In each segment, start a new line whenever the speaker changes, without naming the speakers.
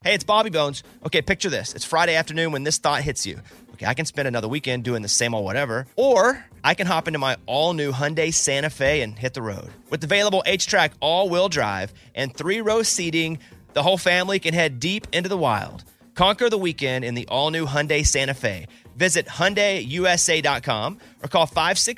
Hey, it's Bobby Bones. Okay, picture this. It's Friday afternoon when this thought hits you. Okay, I can spend another weekend doing the same old whatever, or I can hop into my all-new Hyundai Santa Fe and hit the road. With available H-Track all-wheel drive and 3-row seating, the whole family can head deep into the wild. Conquer the weekend in the all-new Hyundai Santa Fe. Visit HyundaiUSA.com or call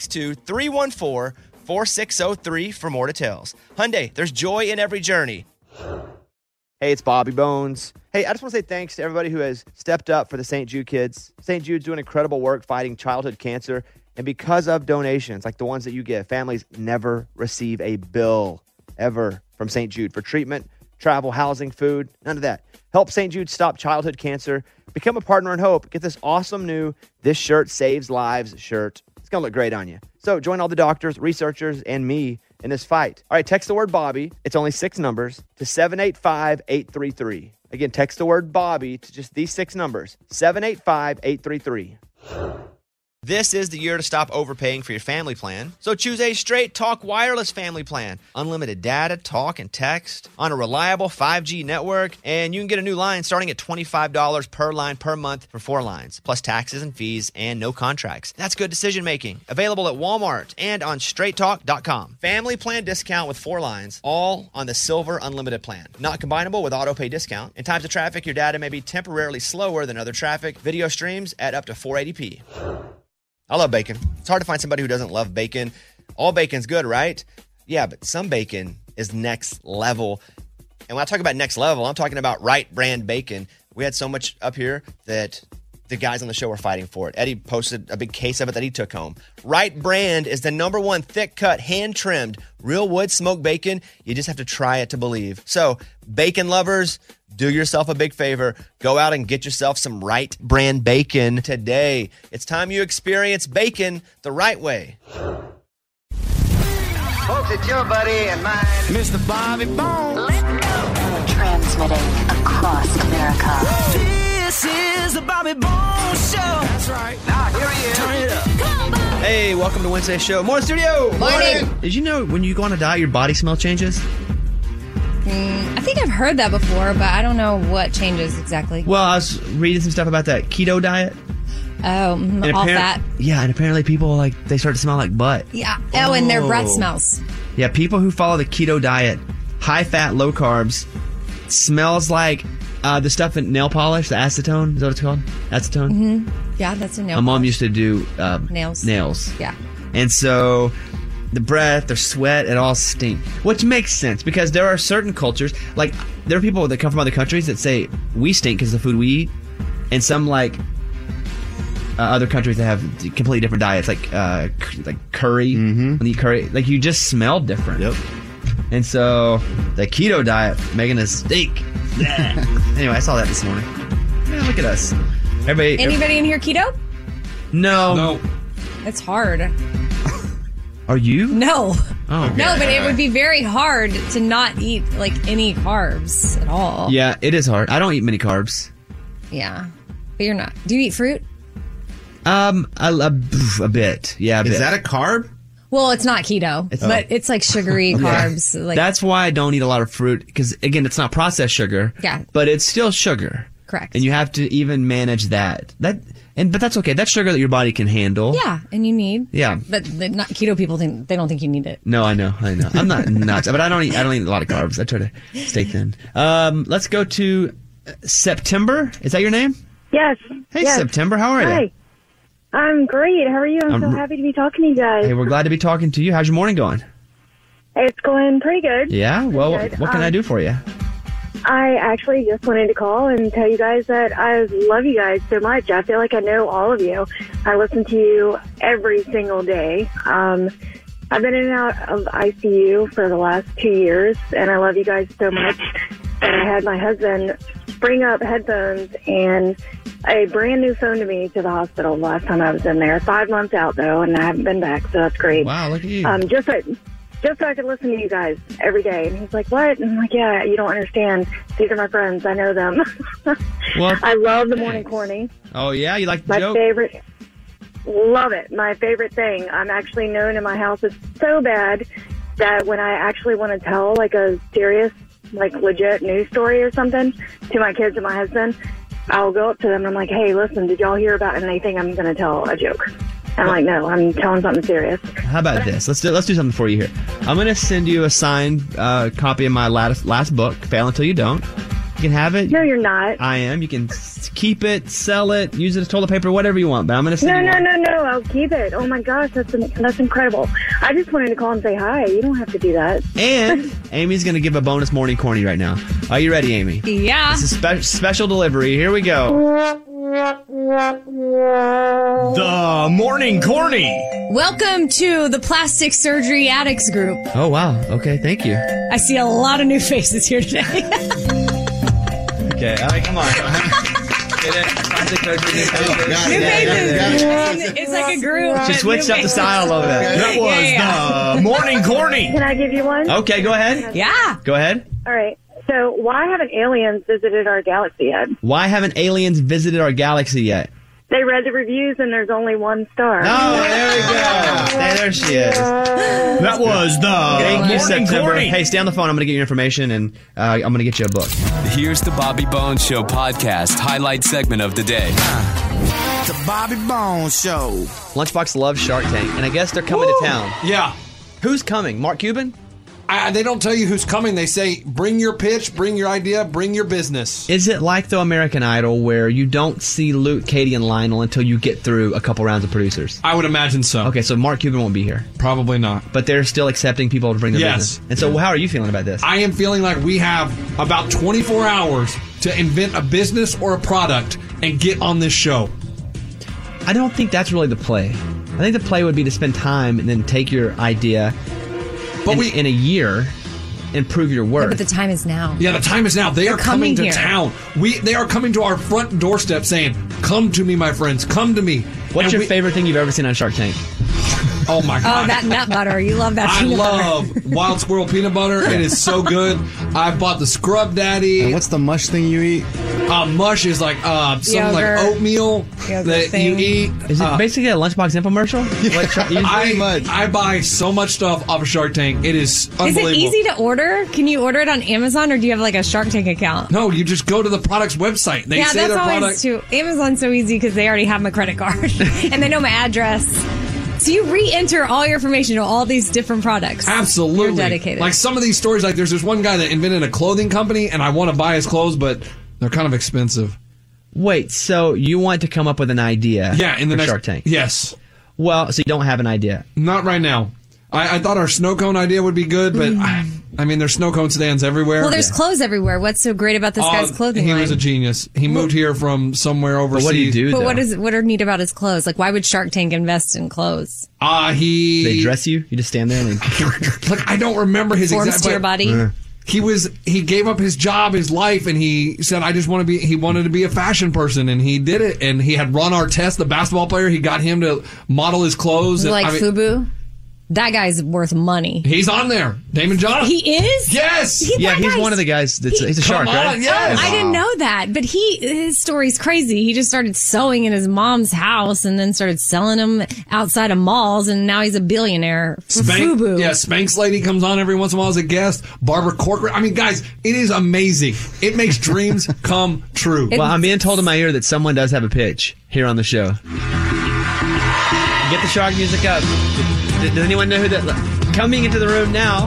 562-314-4603 for more details. Hyundai, there's joy in every journey. Hey, it's Bobby Bones. Hey, I just want to say thanks to everybody who has stepped up for the St. Jude kids. St. Jude's doing incredible work fighting childhood cancer. And because of donations like the ones that you give, families never receive a bill ever from St. Jude for treatment, travel, housing, food, none of that. Help St. Jude stop childhood cancer. Become a partner in hope. Get this awesome new This Shirt Saves Lives shirt. It's going to look great on you. So join all the doctors, researchers, and me in this fight. All right, text the word Bobby. It's only 6 numbers to 785-833. Again, text the word Bobby to just these 6 numbers, 785-833. This is the year to stop overpaying for your family plan. So choose a Straight Talk Wireless family plan. Unlimited data, talk, and text on a reliable 5G network. And you can get a new line starting at $25 per line per month for 4 lines, plus taxes and fees and no contracts. That's good decision making. Available at Walmart and on straighttalk.com. Family plan discount with 4 lines, all on the Silver Unlimited plan. Not combinable with auto pay discount. In times of traffic, your data may be temporarily slower than other traffic. Video streams at up to 480p. I love bacon. It's hard to find somebody who doesn't love bacon. All bacon's good, right? Yeah, but some bacon is next level. And when I talk about next level, I'm talking about Wright Brand bacon. We had so much up here that the guys on the show were fighting for it. Eddie posted a big case of it that he took home. Wright Brand is the #1 thick-cut, hand-trimmed, real wood smoked bacon. You just have to try it to believe. So, bacon lovers, do yourself a big favor. Go out and get yourself some Wright Brand bacon today. It's time you experience bacon the right way.
Folks, it's your buddy and mine, Mr. Bobby Bones.
Let's go. Transmitting across America.
This is the Bobby Bones Show. That's right. Now, here he is. Turn it up. Come on.
Hey, welcome to Wednesday's show. Morning, studio.
Morning.
Did you know when you go on a diet, your body smell changes?
I think I've heard that before, but I don't know what changes exactly.
Well, I was reading some stuff about that keto diet.
Oh, all fat.
Yeah, and apparently people, they start to smell like butt.
Yeah. Oh, and their breath smells.
Yeah, people who follow the keto diet, high fat, low carbs, smells like the stuff in nail polish, the acetone. Is that what it's called? Acetone?
Mm-hmm. Yeah, that's a nail
My mom
polish.
used to do
Nails. Yeah.
And so the breath, their sweat, it all stink. Which makes sense because there are certain cultures, there are people that come from other countries that say we stink because of the food we eat. And some other countries that have completely different diets, like curry. Mm-hmm. When you eat curry, you just smell different.
Yep.
And so the keto diet making us stink. Anyway, I saw that this morning. Yeah, look at us.
Anybody in here keto?
No.
It's hard.
Are you?
No.
Oh, okay.
No, but it would be very hard to not eat any carbs at all.
Yeah, it is hard. I don't eat many carbs.
Yeah. But you're not. Do you eat fruit?
A bit. Yeah, a bit.
Is that a carb?
Well, it's not keto, but it's sugary carbs.
That's why I don't eat a lot of fruit, because, again, it's not processed sugar.
Yeah.
But it's still sugar.
Correct.
And you have to even manage that. But that's okay. That's sugar that your body can handle.
Yeah, and you need.
Yeah.
But the not keto people they don't think you need it.
No, I know. I'm not nuts, but I don't eat a lot of carbs. I try to stay thin. Let's go to September. Is that your name?
Yes.
Hey,
yes.
September. How are you?
Hi. I'm great. How are you? I'm so happy to be talking to you guys.
Hey, we're glad to be talking to you. How's your morning going?
It's going pretty good.
Yeah? Well,
good.
What can I do for you?
I actually just wanted to call and tell you guys that I love you guys so much. I feel like I know all of you. I listen to you every single day. I've been in and out of ICU for the last 2 years, and I love you guys so much. And I had my husband bring up headphones and a brand new phone to me to the hospital last time I was in there. 5 months out, though, and I haven't been back, so that's great.
Wow, look at you.
Just so I could listen to you guys every day. And he's like, what? And I'm like, yeah, you don't understand. These are my friends. I know them.
Well,
I love the morning corny.
Oh, yeah? You like the
My
joke?
favorite. Love it. My favorite thing. I'm actually known in my house. It's so bad that when I actually want to tell a serious like legit news story or something to my kids and my husband, I'll go up to them and I'm like, hey, listen, did y'all hear about anything? I'm going to tell a joke. I'm like, no, I'm telling something serious.
How about this? Let's do something for you here. I'm going to send you a signed copy of my last book, Fail Until You Don't. You can have it.
No, you're not.
I am. You can keep it, sell it, use it as toilet paper, whatever you want. But I'm going to send you one.
No. I'll keep it. Oh my gosh, that's incredible. I just wanted to call and say hi. You don't have to do that.
And Amy's going to give a bonus morning corny right now. Are you ready, Amy?
Yeah.
This is special delivery. Here we go.
The morning corny.
Welcome to the Plastic Surgery Addicts Group.
Oh, wow. Okay, thank you.
I see a lot of new faces here today.
Okay, all right, come on. Get it? Plastic surgery, new faces.
New faces. It's like a group.
She switched up the style over there.
That was the morning corny.
Can I give you one?
Okay, go ahead.
Yeah.
Go ahead.
All right. So why haven't aliens visited our galaxy yet?
Why haven't aliens visited our galaxy yet?
They read the reviews and there's only 1 star.
Oh, there we go. There she is.
That was the
Thank you,
morning
September.
corny.
Hey, stay on the phone. I'm going to get your information, and I'm going to get you a book.
Here's the Bobby Bones Show podcast highlight segment of the day.
The Bobby Bones Show.
Lunchbox loves Shark Tank, and I guess they're coming to town.
Yeah.
Who's coming? Mark Cuban?
They don't tell you who's coming. They say, bring your pitch, bring your idea, bring your business.
Is it like the American Idol where you don't see Luke, Katie, and Lionel until you get through a couple rounds of producers?
I would imagine so.
Okay, so Mark Cuban won't be here.
Probably not.
But they're still accepting people to bring their
Yes.
business. And so how are you feeling about this?
I am feeling like we have about 24 hours to invent a business or a product and get on this show.
I don't think that's really the play. I think the play would be to spend time and then take your idea
But
in a year and prove your worth.
But the time is now.
Yeah, the time is now. They are coming to
here.
town. They are coming to our front doorstep saying, come to me, my friends. Come to me.
What's your favorite thing you've ever seen on Shark Tank?
Oh, my God.
Oh, that nut butter. You love that
I
peanut butter.
love Wild Squirrel peanut butter. It is so good. I bought the Scrub Daddy.
And what's the mush thing you eat?
Mush is like some like
Yogurt.
oatmeal
Yogurt
that
thing.
you eat.
Is it basically a Lunchbox infomercial?
I buy so much stuff off of Shark Tank. It is
Is
unbelievable.
it easy to order? Can you order it on Amazon, or do you have like a Shark Tank account?
No, you just go to the product's website. They
Yeah,
say
that's
their
always
product.
too. Amazon's so easy because they already have my credit card and they know my address. So you re-enter all your information to all these different products.
Absolutely.
You're dedicated.
Like some of these stories, like there's this one guy that invented a clothing company, and I want to buy his clothes, but they're kind of expensive.
Wait, so you want to come up with an idea
Yeah, in the
for
next
Shark Tank?
Yes.
Well, so you don't have an idea.
Not right now. I thought our snow cone idea would be good, but I mean, there's snow cone stands everywhere.
Well, there's clothes everywhere. What's so great about this guy's clothing
He
line?
was a genius. He moved here from somewhere overseas.
But what do you do,
But
though?
what are neat about his clothes? Like, why would Shark Tank invest in clothes?
They dress you? You just stand there and
Like, I don't remember his
Forms
exact...
to your body?
He gave up his job, his life, and he said, he wanted to be a fashion person, and he did it. And he had Ron Artest, the basketball player, he got him to model his clothes.
Like
I mean,
FUBU? That guy's worth money.
He's on there. Damon John.
He is?
Yes.
Yeah, he's one of the guys he's a shark, right?
Yes.
I didn't know that, but his story's crazy. He just started sewing in his mom's house and then started selling them outside of malls, and now he's a billionaire for FUBU.
Yeah, Spanx Lady comes on every once in a while as a guest. Barbara Corcoran. I mean, guys, it is amazing. It makes dreams come true.
Well, I'm being told in my ear that someone does have a pitch here on the show. Get the shark music up. Does anyone know who that... Coming into the room now,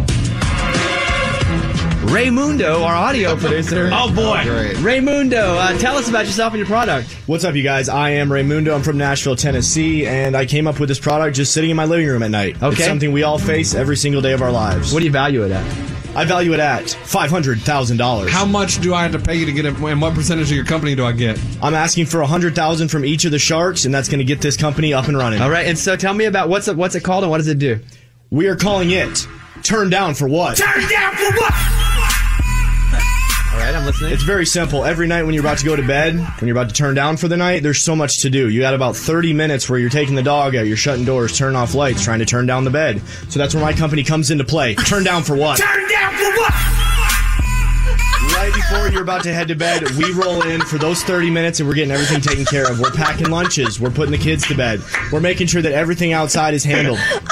Raymundo, our audio producer.
Oh, boy.
Great.
Raymundo, tell us about yourself and your product.
What's up, you guys? I am Raymundo. I'm from Nashville, Tennessee, and I came up with this product just sitting in my living room at night.
Okay.
It's something we all face every single day of our lives.
What do you value it at?
I value it at $500,000.
How much do I have to pay you to get it, and what percentage of your company do I get?
I'm asking for $100,000 from each of the sharks, and that's going to get this company up and running.
All right, and so tell me about what's it called and what does it do?
We are calling it Turn Down for What?
Turn down for what?
All right, I'm listening.
It's very simple. Every night when you're about to go to bed, when you're about to turn down for the night, there's so much to do. You got about 30 minutes where you're taking the dog out, you're shutting doors, turning off lights, trying to turn down the bed. So that's where my company comes into play. Turn down for what?
Turn down for what?
Right before you're about to head to bed, we roll in for those 30 minutes and we're getting everything taken care of. We're packing lunches. We're putting the kids to bed. We're making sure that everything outside is handled.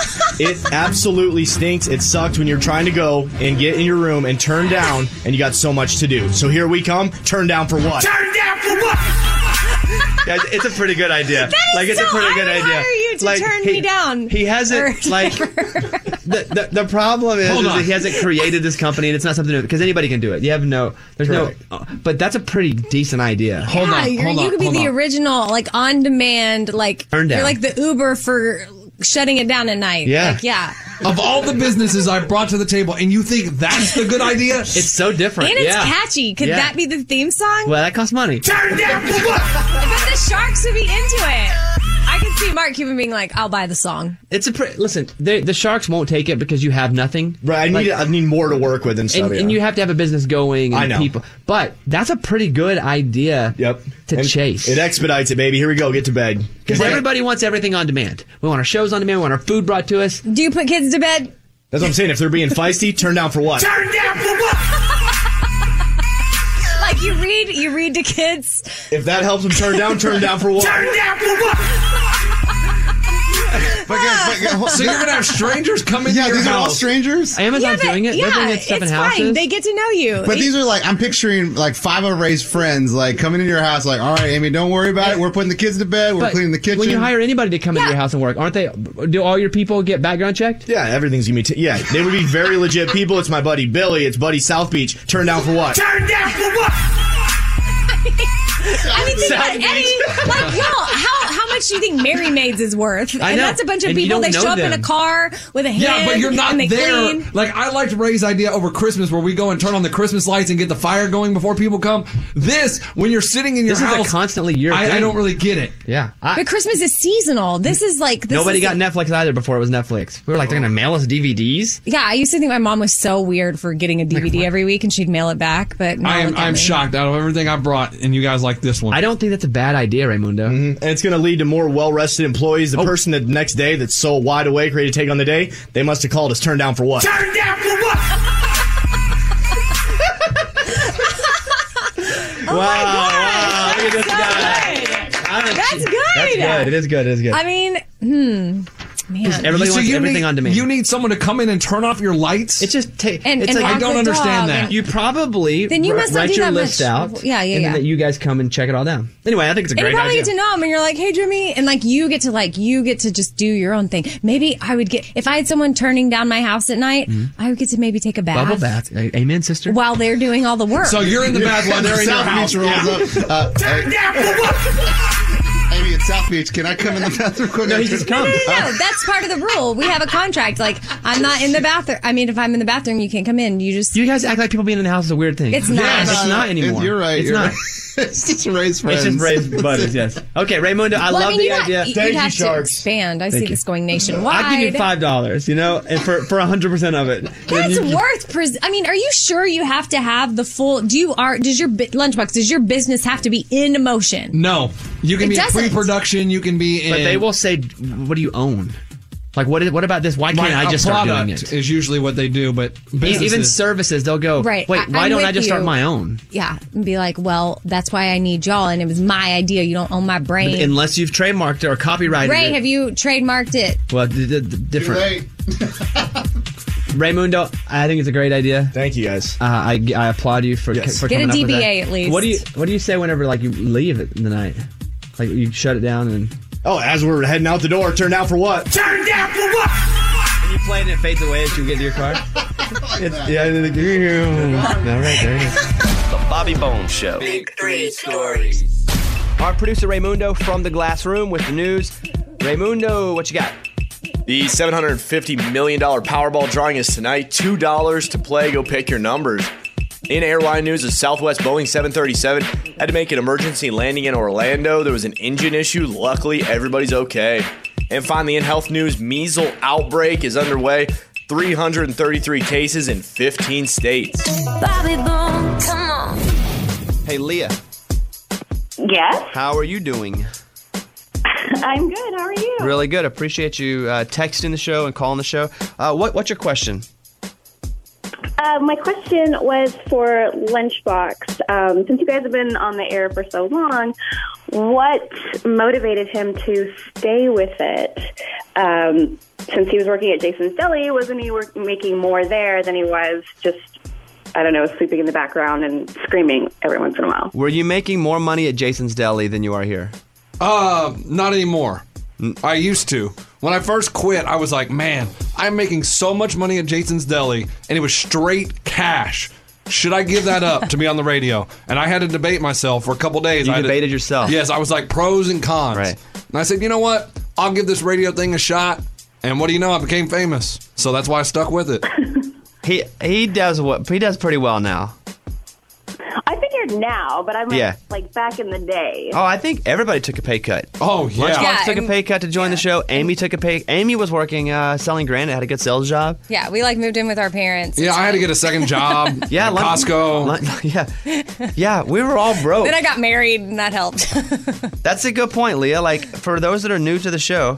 It absolutely stinks. It sucked when you're trying to go and get in your room and turn down, and you got so much to do. So here we come. Turn down for what?
Turn down for what?
Guys, it's a pretty good idea.
It's a pretty good idea. I hire you to turn me down.
He hasn't the problem is that he hasn't created this company, and it's not something new because anybody can do it. You have but that's a pretty decent idea.
Hold on. You could be the original, like on demand, like
turn down.
You're like the Uber for shutting it down at night.
Yeah.
Of all the businesses I brought to the table, and you think that's the good idea?
It's so different.
And it's catchy. Could that be the theme song?
Well, that costs money.
Turn down for what?
I bet the Sharks would be into it. I can see Mark Cuban being like, I'll buy the song.
It's listen, the Sharks won't take it because you have nothing.
Right, I need more to work with and stuff.
And you have to have a business going and
I know.
people. But that's a pretty good idea to chase.
It expedites it, baby. Here we go. Get to bed.
Because everybody wants everything on demand. We want our shows on demand. We want our food brought to us.
Do you put kids to bed?
That's what I'm saying. If they're being feisty, turn down for what?
Turn down for what?
Like you read to kids.
If that helps them turn down for what?
Turn down for what?
So you're gonna have strangers come into your house?
These are all strangers.
Amazon's doing it. They're bringing stuff in houses.
Fine. They get to know you.
But these are like, I'm picturing like 5 of Ray's friends like coming into your house like, all right, Amy, don't worry about it. We're putting the kids to bed. We're cleaning the kitchen.
When you hire anybody to come into your house and work, aren't they? Do all your people get background checked?
Yeah, everything's gonna be. They would be very legit people. It's my buddy Billy. It's buddy South Beach. Turn down for what?
Turn down for what?
I mean, think about Eddie. Like, y'all, how much do you think Merry Maids is worth?
I
And
know.
that's a bunch of
And you
people.
don't
They
know
show up in
them.
a car with a hand.
Yeah, but you're not
and they
there.
Clean.
Like, I liked Ray's idea over Christmas where we go and turn on the Christmas lights and get the fire going before people come. This, when you're sitting in your
This
house.
is a constantly year thing.
I don't really get it.
Yeah.
But Christmas is seasonal. This is like
Nobody got Netflix either before it was Netflix. We were like, they're going to mail us DVDs?
Yeah, I used to think my mom was so weird for getting a DVD every week and she'd mail it back. But now look at
I'm
me.
shocked out of everything I brought, and you guys like this one.
I don't think that's a bad idea, Raymundo.
And it's going to lead to more well-rested employees. The person the next day that's so wide awake, ready to take on the day, they must have called us. Turn down for what?
Turn down for what?
Wow, look at this guy.
That's good.
That's good. It is good. It is good.
I mean, man.
Everybody wants everything
need,
on demand.
You need someone to come in and turn off your lights?
It's just
And
it's like,
walk
I don't
the
understand
dog
that.
and-
you probably
Then you must not
write
do
your
that
list
much.
out.
Yeah,
and then you guys come and check it all down. Anyway, I think it's a
And
great
you probably
idea.
get to know them, and you're like, "Hey, Jimmy," and like you get to just do your own thing. Maybe I would get if I had someone turning down my house at night. I would get to maybe take a bath,
Bubble bath. Amen, sister.
while they're doing all the work.
So you're in the bath while they're in your
South
house.
Beach rolls up.
Turn down for what?
Amy, it's South Beach. Can I come in the bathroom quick?
No, he just comes.
No, that's part of the rule. We have a contract. Like, I'm not in the bathroom. I mean, if I'm in the bathroom, you can't come in. You just.
You guys act like people being in the house is a weird thing.
It's not.
It's not anymore.
You're right.
It's
you're
not.
right. It's just Ray's friends.
It's just Ray's buddies, yes. Okay, Raymundo, I love the idea.
You'd have to expand. I see this going nationwide.
I'll give you $5, and for 100% of it.
That's worth. I mean, are you sure you have to have the full? Does your Lunchbox? Does your business have to be in motion?
No, you can
It
be in
doesn't.
pre-production. You can be in.
But they will say, "What do you own? Like, what about this? Why can't I just start doing it?"
Is usually what they do, but businesses,
Even services, they'll go,
Right.
"Wait, why
I'm
don't I
with
just start
you.
my own?"
Yeah, and be like, well, that's why I need y'all, and it was my idea. You don't own my brain.
Unless you've trademarked it or copyrighted
Ray,
it.
have you trademarked it?
Well, different.
Right.
Raymundo, I think it's a great idea.
Thank you, guys.
I applaud you for
Get a
coming up with that.
DBA at least.
What do you say whenever like you leave it in the night? Like you shut it down and
Oh, as we're heading out the door, turn down for what?
Turn down for what?
you play it and it fades away as you get to your car. All right, there it is.
The Bobby Bones Show.
Big 3 stories.
Our producer Raymundo from the Glass Room with the news. Raymundo, what you got?
The $750 million Powerball drawing is tonight. $2 to play. Go pick your numbers. In airline news, a Southwest Boeing 737 had to make an emergency landing in Orlando. There was an engine issue. Luckily, everybody's okay. And finally, in health news, measles outbreak is underway. 333 cases in 15 states.
Bobby Bones, come on.
Hey, Leah,
Yes,
how are you doing?
I'm good. How are you?
Really good. Appreciate you texting the show and calling the show. What's your question?
My question was for Lunchbox. Since you guys have been on the air for so long, what motivated him to stay with it? Since he was working at Jason's Deli, wasn't he making more there than he was just, I don't know, sleeping in the background and screaming every once in a while?
Were you making more money at Jason's Deli than you are here?
Not anymore. I used to. When I first quit, I was like, man, I'm making so much money at Jason's Deli, and it was straight cash. Should I give that up to be on the radio? And I had to debate myself for a couple days.
You debated yourself?
Yes, I was like pros and cons.
Right.
And I said, you know what? I'll give this radio thing a shot. And what do you know? I became famous. So that's why I stuck with it.
He does pretty well now.
I figured now, but I meant like back in the day.
Oh, I think everybody took a pay cut.
Oh, yeah.
Lunchbox took a pay cut to join the show. Amy took a pay. Amy was working selling granite, had a good sales job.
Yeah, we moved in with our parents.
Yeah, I had to get a second job at
Costco. Yeah, we were all broke.
Then I got married, and that helped.
That's a good point, Leah. Like, for those that are new to the show,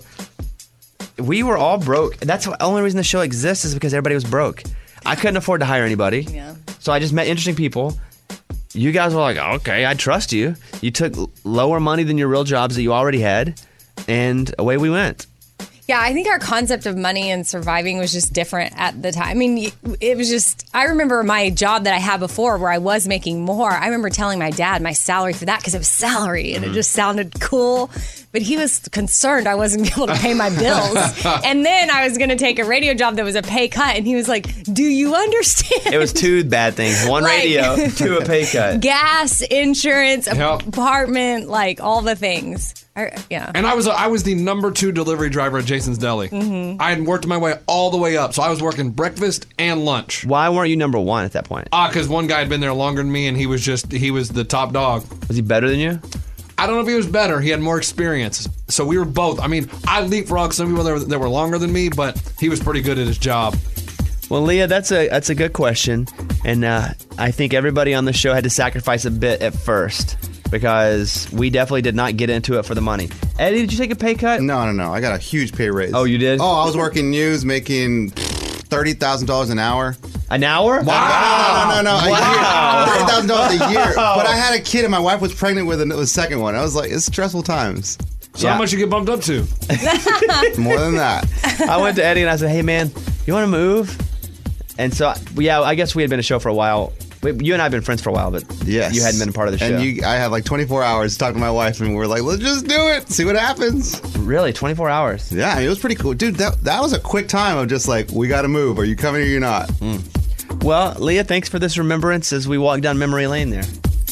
we were all broke. That's the only reason the show exists is because everybody was broke. I couldn't afford to hire anybody.
Yeah.
So I just met interesting people. You guys were like, okay, I trust you. You took lower money than your real jobs that you already had, and away we went.
Yeah, I think our concept of money and surviving was just different at the time. I mean, it was just, I remember my job that I had before where I was making more. I remember telling my dad my salary for that because it was salary and it just sounded cool. But he was concerned I wasn't able to pay my bills. And then I was going to take a radio job that was a pay cut. And he was like, do you understand?
It was two bad things. One radio, two a pay cut.
Gas, insurance, apartment, like all the things. Yeah.
And I was the number 2 delivery driver at Jason's Deli.
Mm-hmm.
I had worked my way all the way up. So I was working breakfast and lunch.
Why weren't you number 1 at that point?
Because one guy had been there longer than me and he was the top dog.
Was he better than you?
I don't know if he was better. He had more experience. So we were both. I mean, I leapfrogged some people that were longer than me, but he was pretty good at his job.
Well, Leah, that's a good question. And I think everybody on the show had to sacrifice a bit at first because we definitely did not get into it for the money. Eddie, did you take a pay cut?
No. I got a huge pay raise.
Oh, you did?
Oh, I was working news making $30,000 an hour.
An hour?
Wow. No.
Wow.
A year. $30,000 a year. But I had a kid and my wife was pregnant with the second one. I was like, it's stressful times.
So how much you get bumped up to?
More than that.
I went to Eddie and I said, hey, man, you want to move? And so, I guess we had been a show for a while. You and I have been friends for a while, but
yes,
you hadn't been a part of the show.
And I had like 24 hours to talk to my wife, and we're like, let's just do it, see what happens.
Really? 24 hours?
Yeah, I mean, it was pretty cool. Dude, that was a quick time of just like, we got to move. Are you coming or you're not?
Well, Leah, thanks for this remembrance as we walk down memory lane there.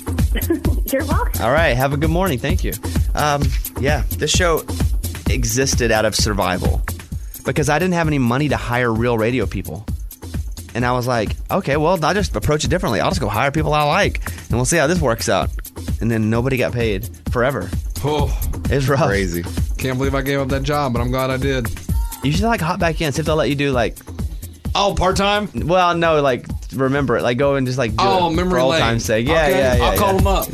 You're welcome.
All right, have a good morning. Thank you. This show existed out of survival because I didn't have any money to hire real radio people. And I was like, okay, well, I'll just approach it differently. I'll just go hire people I like, and we'll see how this works out. And then nobody got paid forever.
Oh,
it's rough.
Crazy.
Can't believe I gave up that job, but I'm glad I did.
You should hop back in. See if they'll let you do
part-time?
Well, no, remember it. Go and just do it
memory
for old
lane.
time's sake. Yeah,
okay.
yeah.
I'll call them up.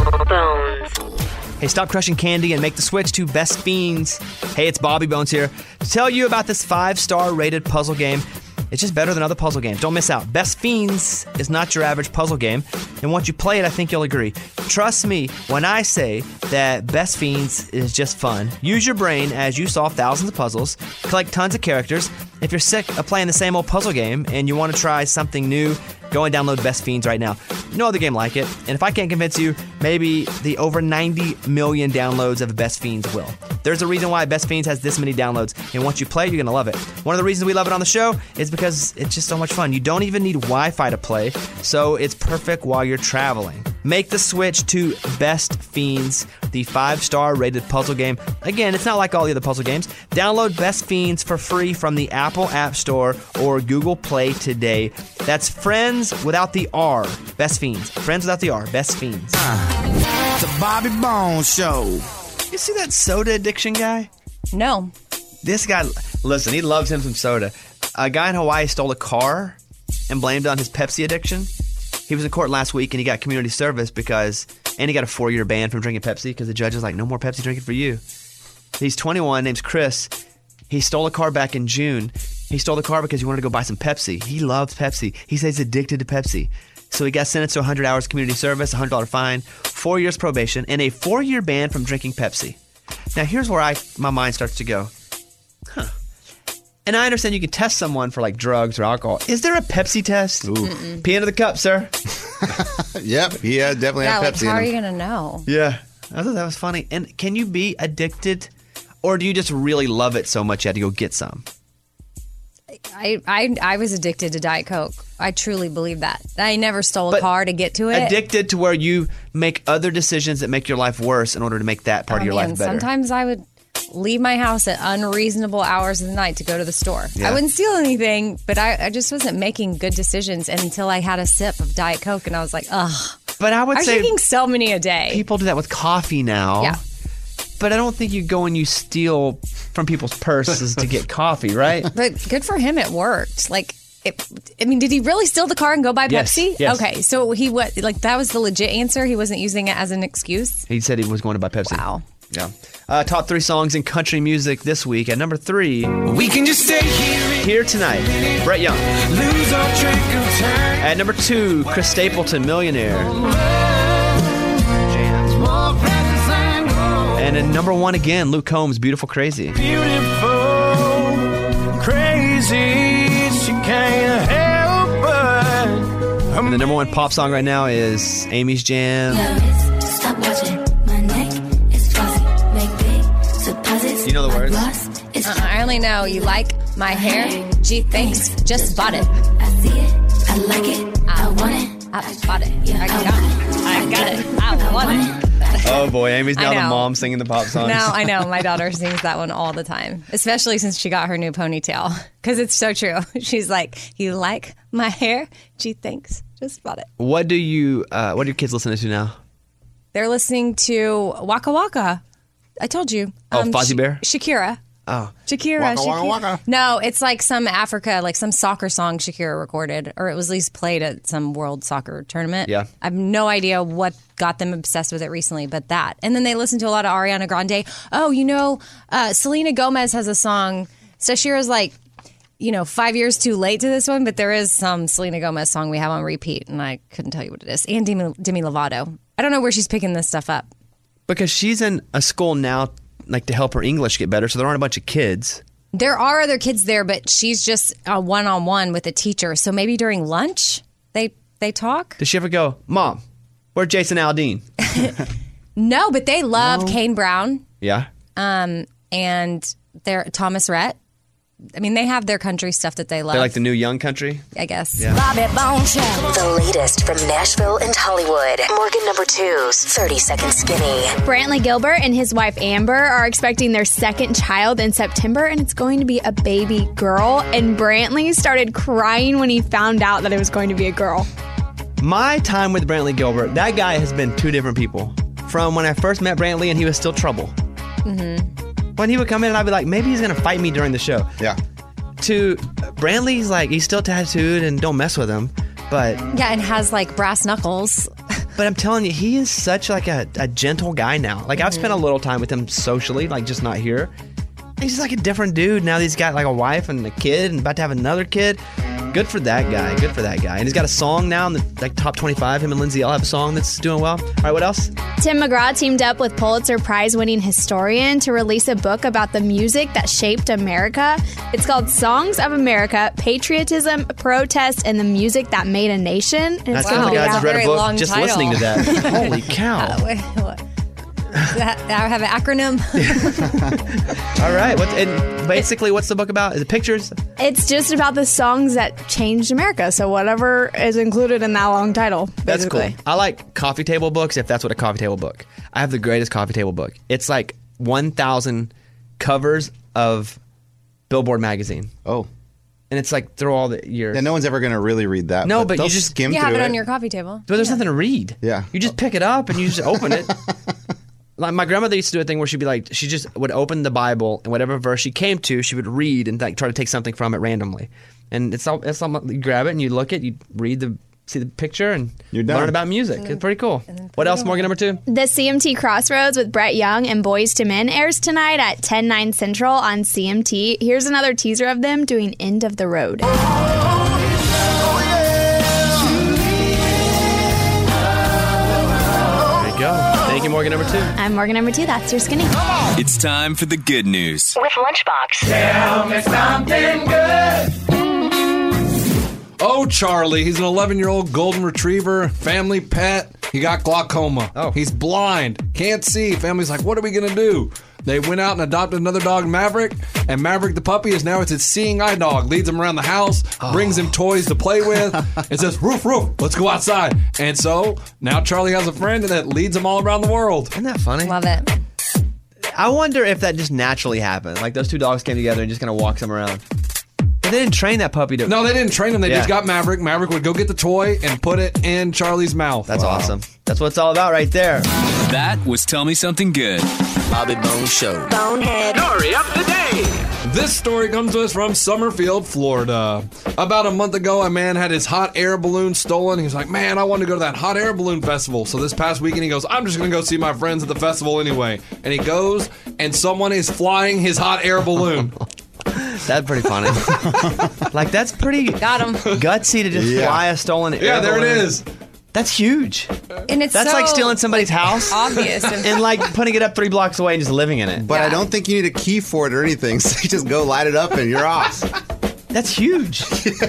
Bones.
Hey, stop crushing candy and make the switch to Best Fiends. Hey, it's Bobby Bones here to tell you about this 5-star rated puzzle game. It's just better than other puzzle games. Don't miss out. Best Fiends is not your average puzzle game. And once you play it, I think you'll agree. Trust me when I say that Best Fiends is just fun. Use your brain as you solve thousands of puzzles, collect tons of characters. If you're sick of playing the same old puzzle game and you want to try something new, go and download Best Fiends right now. No other game like it. And if I can't convince you, maybe the over 90 million downloads of Best Fiends will. There's a reason why Best Fiends has this many downloads. And once you play it, you're going to love it. One of the reasons we love it on the show is because it's just so much fun. You don't even need Wi-Fi to play, so it's perfect while you're traveling. Make the switch to Best Fiends, the 5-star rated puzzle game. Again, it's not like all the other puzzle games. Download Best Fiends for free from the Apple App Store or Google Play today. That's Friends without the R. Best Fiends. Friends without the R. Best Fiends.
The Bobby Bones Show.
You see that soda addiction guy?
No.
This guy, listen, he loves him some soda. A guy in Hawaii stole a car and blamed it on his Pepsi addiction. He was in court last week and he got community service and he got a 4-year ban from drinking Pepsi because the judge is like, no more Pepsi drinking for you. He's 21, name's Chris. He stole a car back in June. He stole the car because he wanted to go buy some Pepsi. He loves Pepsi. He says he's addicted to Pepsi. So he got sentenced to 100 hours community service, $100 fine, 4 years probation, and a 4-year ban from drinking Pepsi. Now, here's where my mind starts to go, And I understand you can test someone for like drugs or alcohol. Is there a Pepsi test? Ooh. Pee into the cup, sir.
Yep, he definitely had Pepsi
how
in
are
him.
you going to know?
Yeah. I thought that was funny. And can you be addicted, or do you just really love it so much you had to go get some?
I was addicted to Diet Coke. I truly believe that. I never stole a car to get to it.
Addicted to where you make other decisions that make your life worse in order to make that part of your life better.
Sometimes I would leave my house at unreasonable hours of the night to go to the store.
Yeah.
I wouldn't steal anything, but I just wasn't making good decisions until I had a sip of Diet Coke, and I was like, ugh.
But I would
I'm
say
drinking so many a day.
People do that with coffee now.
Yeah.
But I don't think you go and you steal from people's purses to get coffee, right?
But good for him, it worked. Did he really steal the car and go buy
Yes,
Pepsi?
yes.
Okay, so that was the legit answer. He wasn't using it as an excuse.
He said he was going to buy Pepsi.
Wow.
Yeah. Top 3 songs in country music this week. At number 3,
We can just stay
Here Tonight, Brett Young.
lose our track of time.
At number 2, Chris Stapleton, Millionaire.
More practice and gold.
And at number 1 again, Luke Combs, Beautiful Crazy.
Beautiful, crazy, she can't help but.
And the number 1 pop song right now is Amy's Jam.
Stop watching. My neck is fuzzy. Make big deposits.
You know the words?
I only know you like my hair. Gee, thanks. Just bought it.
I see it. I like it. I want it.
I bought it. I got it. I want it.
Oh boy, Amy's now
I
the
know.
mom singing the pop songs.
No, I know. My daughter sings that one all the time, especially since she got her new ponytail. Because it's so true. She's like, you like my hair? Gee, thanks. Just bought it.
What do your kids listening to now?
They're listening to Waka Waka. I told you.
Oh, Fozzie Bear?
Shakira.
Oh.
Shakira.
Waka Waka Waka.
No, it's like some Africa, like some soccer song Shakira recorded, or it was at least played at some world soccer tournament.
Yeah.
I have no idea what got them obsessed with it recently, but that. And then they listen to a lot of Ariana Grande. Oh, Selena Gomez has a song. Shakira's like, 5 years too late to this one, but there is some Selena Gomez song we have on repeat, and I couldn't tell you what it is. And Demi Lovato. I don't know where she's picking this stuff up.
Because she's in a school now, like to help her English get better, so there aren't a bunch of kids.
There are other kids there, but she's just a one-on-one with a teacher. So maybe during lunch they talk?
Does she ever go, Mom, where's Jason Aldean?
No, but they love Kane Brown
Yeah.
and they're Thomas Rhett. I mean, they have their country stuff that they love.
They're like the new young country.
I guess.
Yeah.
Bobby Bone Show.
The latest from Nashville and Hollywood. Morgan number 2's 30-Second Skinny.
Brantley Gilbert and his wife Amber are expecting their second child in September, and it's going to be a baby girl. And Brantley started crying when he found out that it was going to be a girl.
My time with Brantley Gilbert, that guy has been 2 different people. From when I first met Brantley and he was still trouble.
Mm-hmm.
When he would come in and I'd be like, maybe he's going to fight me during the show.
Yeah.
To Brantley's like, he's still tattooed and don't mess with him. But
Yeah, and has like brass knuckles.
But I'm telling you, he is such like a gentle guy now. Like I've spent a little time with him socially, like just not here. He's just like a different dude. Now that he's got like a wife and a kid and about to have another kid. Good for that guy. Good for that guy. And he's got a song now in the like top 25. Him and Lindsay Ell have a song that's doing well. All right, what else?
Tim McGraw teamed up with Pulitzer Prize-winning historian to release a book about the music that shaped America. It's called Songs of America, Patriotism, Protest, and the Music That Made a Nation. And
That's
it's going to be
I
out.
just read a
Very
book
long
just
title.
listening to that. Holy cow.
What? Does that have an acronym?
All right. Basically, what's the book about? Is it pictures?
It's just about the songs that changed America. So whatever is included in that long title,
That's
basically.
cool. I like coffee table books, if that's what a coffee table book. I have the greatest coffee table book. It's like 1,000 covers of Billboard magazine.
Oh.
And it's like through all the years.
Yeah, no one's ever going to really read that.
No, but
they'll
you just
skim
You
through
have it on your coffee table.
But there's nothing to read.
Yeah.
You just pick it up and you just open it. Like my grandmother used to do a thing where she'd be like, she just would open the Bible and whatever verse she came to, she would read and like try to take something from it randomly. And it's all you grab it and you look at, you read the see the picture and
You're done.
learn about music. It's pretty cool. What else, Morgan, number 2?
The CMT Crossroads with Brett Young and Boyz II Men airs tonight at 10/9 Central on CMT. Here's another teaser of them doing End of the Road.
There
you go. Thank you, Morgan, number 2.
I'm Morgan number 2. That's your skinny.
It's time for the good news.
With Lunchbox.
Tell me something good.
Oh, Charlie, he's an 11-year-old golden retriever, family pet. He got glaucoma. Oh. He's blind, can't see. Family's like, what are we going to do? They went out and adopted another dog, Maverick, and Maverick the puppy is now his seeing eye dog. Leads him around the house, brings him toys to play with, and says, roof, roof, let's go outside. And so now Charlie has a friend that leads him all around the world.
Isn't that funny?
Love it.
I wonder if that just naturally happened. Like those two dogs came together and just kind of walks them around. But they didn't train that puppy to...
No, they didn't train him. They just got Maverick. Maverick would go get the toy and put it in Charlie's mouth.
That's awesome. That's what it's all about right there.
That was Tell Me Something Good.
Bobby Bones Show.
Bonehead.
Story of the day.
This story comes to us from Summerfield, Florida. About a month ago, a man had his hot air balloon stolen. He was like, man, I want to go to that hot air balloon festival. So this past weekend, he goes, I'm just going to go see my friends at the festival anyway. And he goes, and someone is flying his hot air balloon.
That's pretty funny. Like, that's pretty
Got him.
gutsy to just fly a stolen air
Yeah, there it
balloon.
is.
That's huge.
And it's
That's
so
like stealing somebody's house
obvious.
and like putting it up 3 blocks away and just living in it.
But I don't think you need a key for it or anything. So you just go light it up and you're off.
That's huge.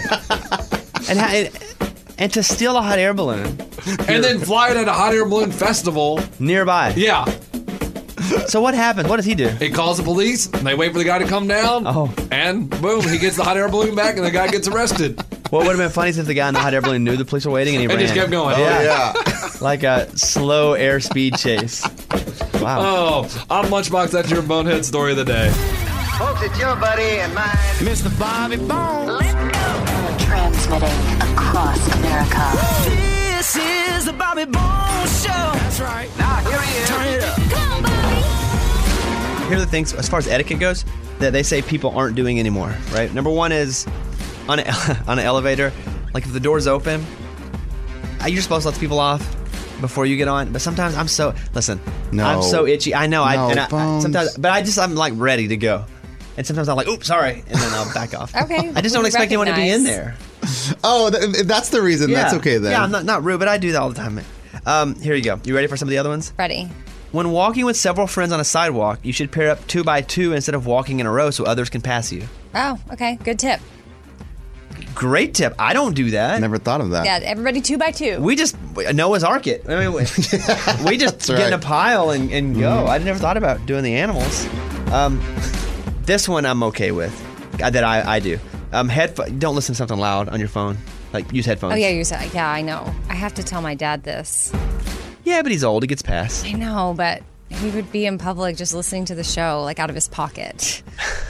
And to steal a hot air balloon.
And then fly it at a hot air balloon festival.
Nearby.
Yeah.
So what happens? What does he do?
He calls the police, and they wait for the guy to come down.
Oh.
And boom, he gets the hot air balloon back, and the guy gets arrested.
What would have been funny is if the guy in the hot air balloon knew the police were waiting and he
And
ran.
just kept going.
Oh, yeah.
Like a slow airspeed chase. Wow.
Oh, I'm Lunchbox. That's your bonehead story of the day.
Folks, it's your buddy and mine, Mr. Bobby Bones.
Transmitting across America.
This is the Bobby Bones Show. That's right. Now, here he is. Turn it up. Come on, Bobby.
Here are the things, as far as etiquette goes, that they say people aren't doing anymore, right? Number one is on an elevator, like if the door's open, you're supposed to let the people off before you get on. But sometimes I'm so itchy. I know. Sometimes, but I'm like ready to go. And sometimes I'm like, oops, sorry. And then I'll back off.
Okay.
I just don't expect anyone to be in there.
Oh, if that's the reason.
Yeah.
That's okay then.
Yeah, I'm not rude, but I do that all the time. Here you go. You ready for some of the other ones?
Ready.
When walking with several friends on a sidewalk, you should pair up 2 by 2 instead of walking in a row so others can pass you.
Oh, okay. Good tip.
Great tip. I don't do that.
Never thought of that.
Yeah, everybody 2 by 2.
We just Noah's Ark it. I mean, we just get in a pile and go. I never thought about doing the animals. This one I'm okay with. That I do. Don't listen to something loud on your phone. Like use headphones.
Oh yeah, I know. I have to tell my dad this.
Yeah, but he's old. He gets past.
I know, but he would be in public just listening to the show, like out of his pocket.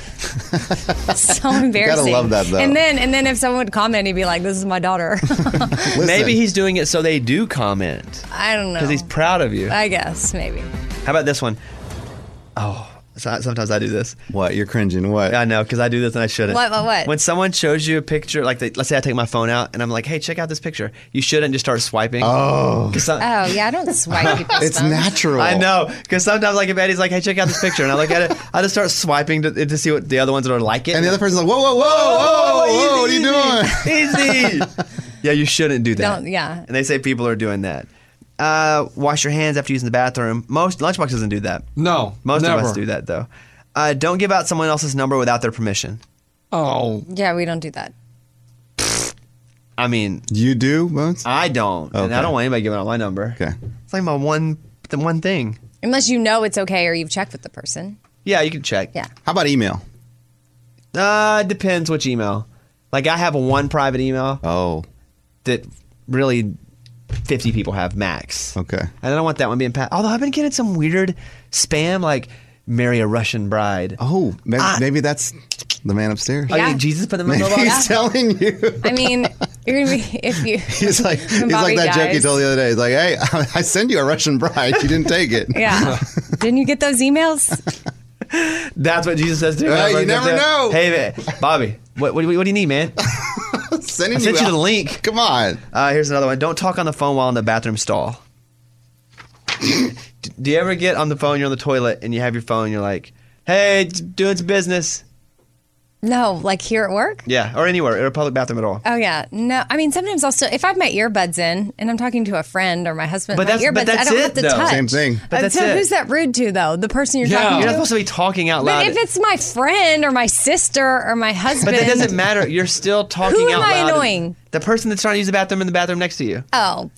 So embarrassing.
You gotta love that, though.
And then if someone would comment, he'd be like, "This is my daughter."
Maybe he's doing it so they do comment.
I don't know.
Because he's proud of you.
I guess maybe.
How about this one? Oh, sometimes I do this.
What? You're cringing. What?
I know, because I do this and I shouldn't.
What?
When someone shows you a picture, like let's say I take my phone out and I'm like, hey, check out this picture. You shouldn't just start swiping.
Oh.
Yeah, I don't swipe people's
It's
phones.
natural.
I know, because sometimes like if Eddie's like, hey, check out this picture, and I look at it, I just start swiping to see what the other ones that are like it.
And the other person's like, whoa, what are you doing?
Easy. Yeah, you shouldn't do that.
Yeah.
And they say people are doing that. Wash your hands after using the bathroom. Most Lunchbox doesn't do that.
No,
Most
never.
of us do that though. Don't give out someone else's number without their permission.
Oh.
Yeah, we don't do that.
I mean,
you do, Bones?
I don't. And I don't want anybody giving out my number.
Okay.
It's like the one thing.
Unless you know it's okay or you've checked with the person.
Yeah, you can check.
Yeah.
How about email?
Depends which email. Like I have one private email.
Oh.
That really 50 people have max.
Okay.
And I don't want that one being passed. Although I've been getting some weird spam like marry a Russian bride.
Oh, maybe that's the man upstairs.
Oh, you think Jesus put them in the
Maybe
mailbox?
he's telling you.
I mean, you're gonna be if you.
He's like
Bobby
that joke he
dies.
told the other day. He's like, hey, I send you a Russian bride. You didn't take it.
Yeah. Didn't you get those emails?
That's what Jesus says too.
You never know.
Hey, Bobby, what do you need, man?
sending
I sent you
out.
the link.
Come on.
Here's another one. Don't talk on the phone while in the bathroom stall. Do you ever get on the phone, you're on the toilet, and you have your phone, and you're like, hey, doing some business?
No, like here at work?
Yeah, or anywhere, in a public bathroom at all.
Oh, yeah. No, I mean, sometimes I'll still, if I have my earbuds in and I'm talking to a friend or my husband,
But
my
that's-
earbuds,
but that's
I don't
it,
have to
though.
touch.
Same thing.
But that's
so
it.
who's that rude to, though? The person you're talking
You're
to?
not supposed to be talking out loud.
But if it's my friend or my sister or my husband.
But that doesn't matter. You're still talking
Who am
out
I
loud.
annoying?
The person that's trying to use the bathroom in the bathroom next to you.
Oh.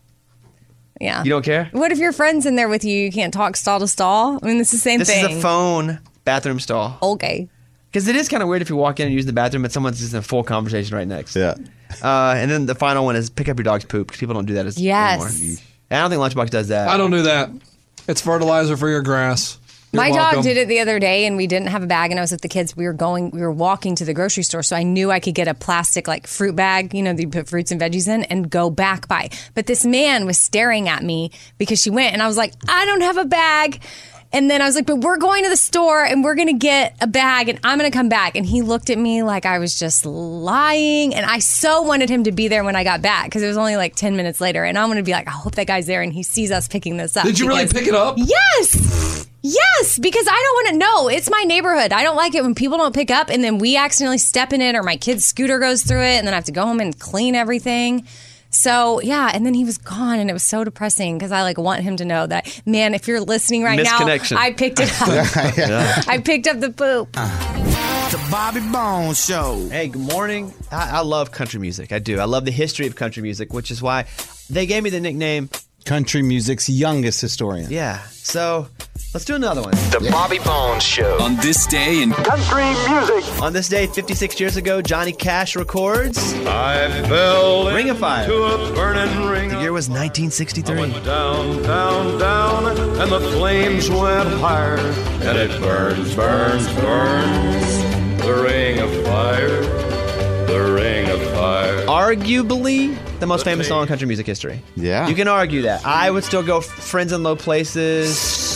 Yeah.
You don't care?
What if your friend's in there with you? You can't talk stall to stall? I mean, it's the same
This
thing.
is a phone bathroom stall.
Okay.
Because it is kind of weird if you walk in and use the bathroom and someone's just in a full conversation right next.
Yeah.
And then the final one is pick up your dog's poop because people don't do that
Yes.
anymore. And I don't think Lunchbox does that.
I don't do that. It's fertilizer for your grass. You're
My
welcome.
dog did it the other day, and we didn't have a bag, and I was with the kids. We were walking to the grocery store, so I knew I could get a plastic like fruit bag, that you put fruits and veggies in, and go back by. But this man was staring at me because she went, and I was like, I don't have a bag. And then I was like, but we're going to the store and we're going to get a bag and I'm going to come back. And he looked at me like I was just lying. And I so wanted him to be there when I got back because it was only like 10 minutes later. And I'm going to be like, I hope that guy's there and he sees us picking this up.
Did you really pick it up?
Yes. Yes, because I don't want to know. It's my neighborhood. I don't like it when people don't pick up and then we accidentally step in it or my kid's scooter goes through it and then I have to go home and clean everything. So, yeah, and then he was gone, and it was so depressing because I, want him to know that, man, if you're listening right now, I picked it up. I picked up the poop.
The Bobby Bones Show.
Hey, good morning. I love country music. I do. I love the history of country music, which is why they gave me the nickname
Country music's youngest historian.
Yeah. So let's do another one.
The Bobby Bones Show. On this day in country music.
On this day, 56 years ago, Johnny Cash records
I fell
Ring of Fire.
into a burning ring.
The year was 1963.
I went down, down, down, and the flames went higher. And it burns, burns, burns. The ring of fire. The ring of fire.
Arguably the most famous song in country music history.
Yeah.
You can argue that. I would still go Friends in Low Places.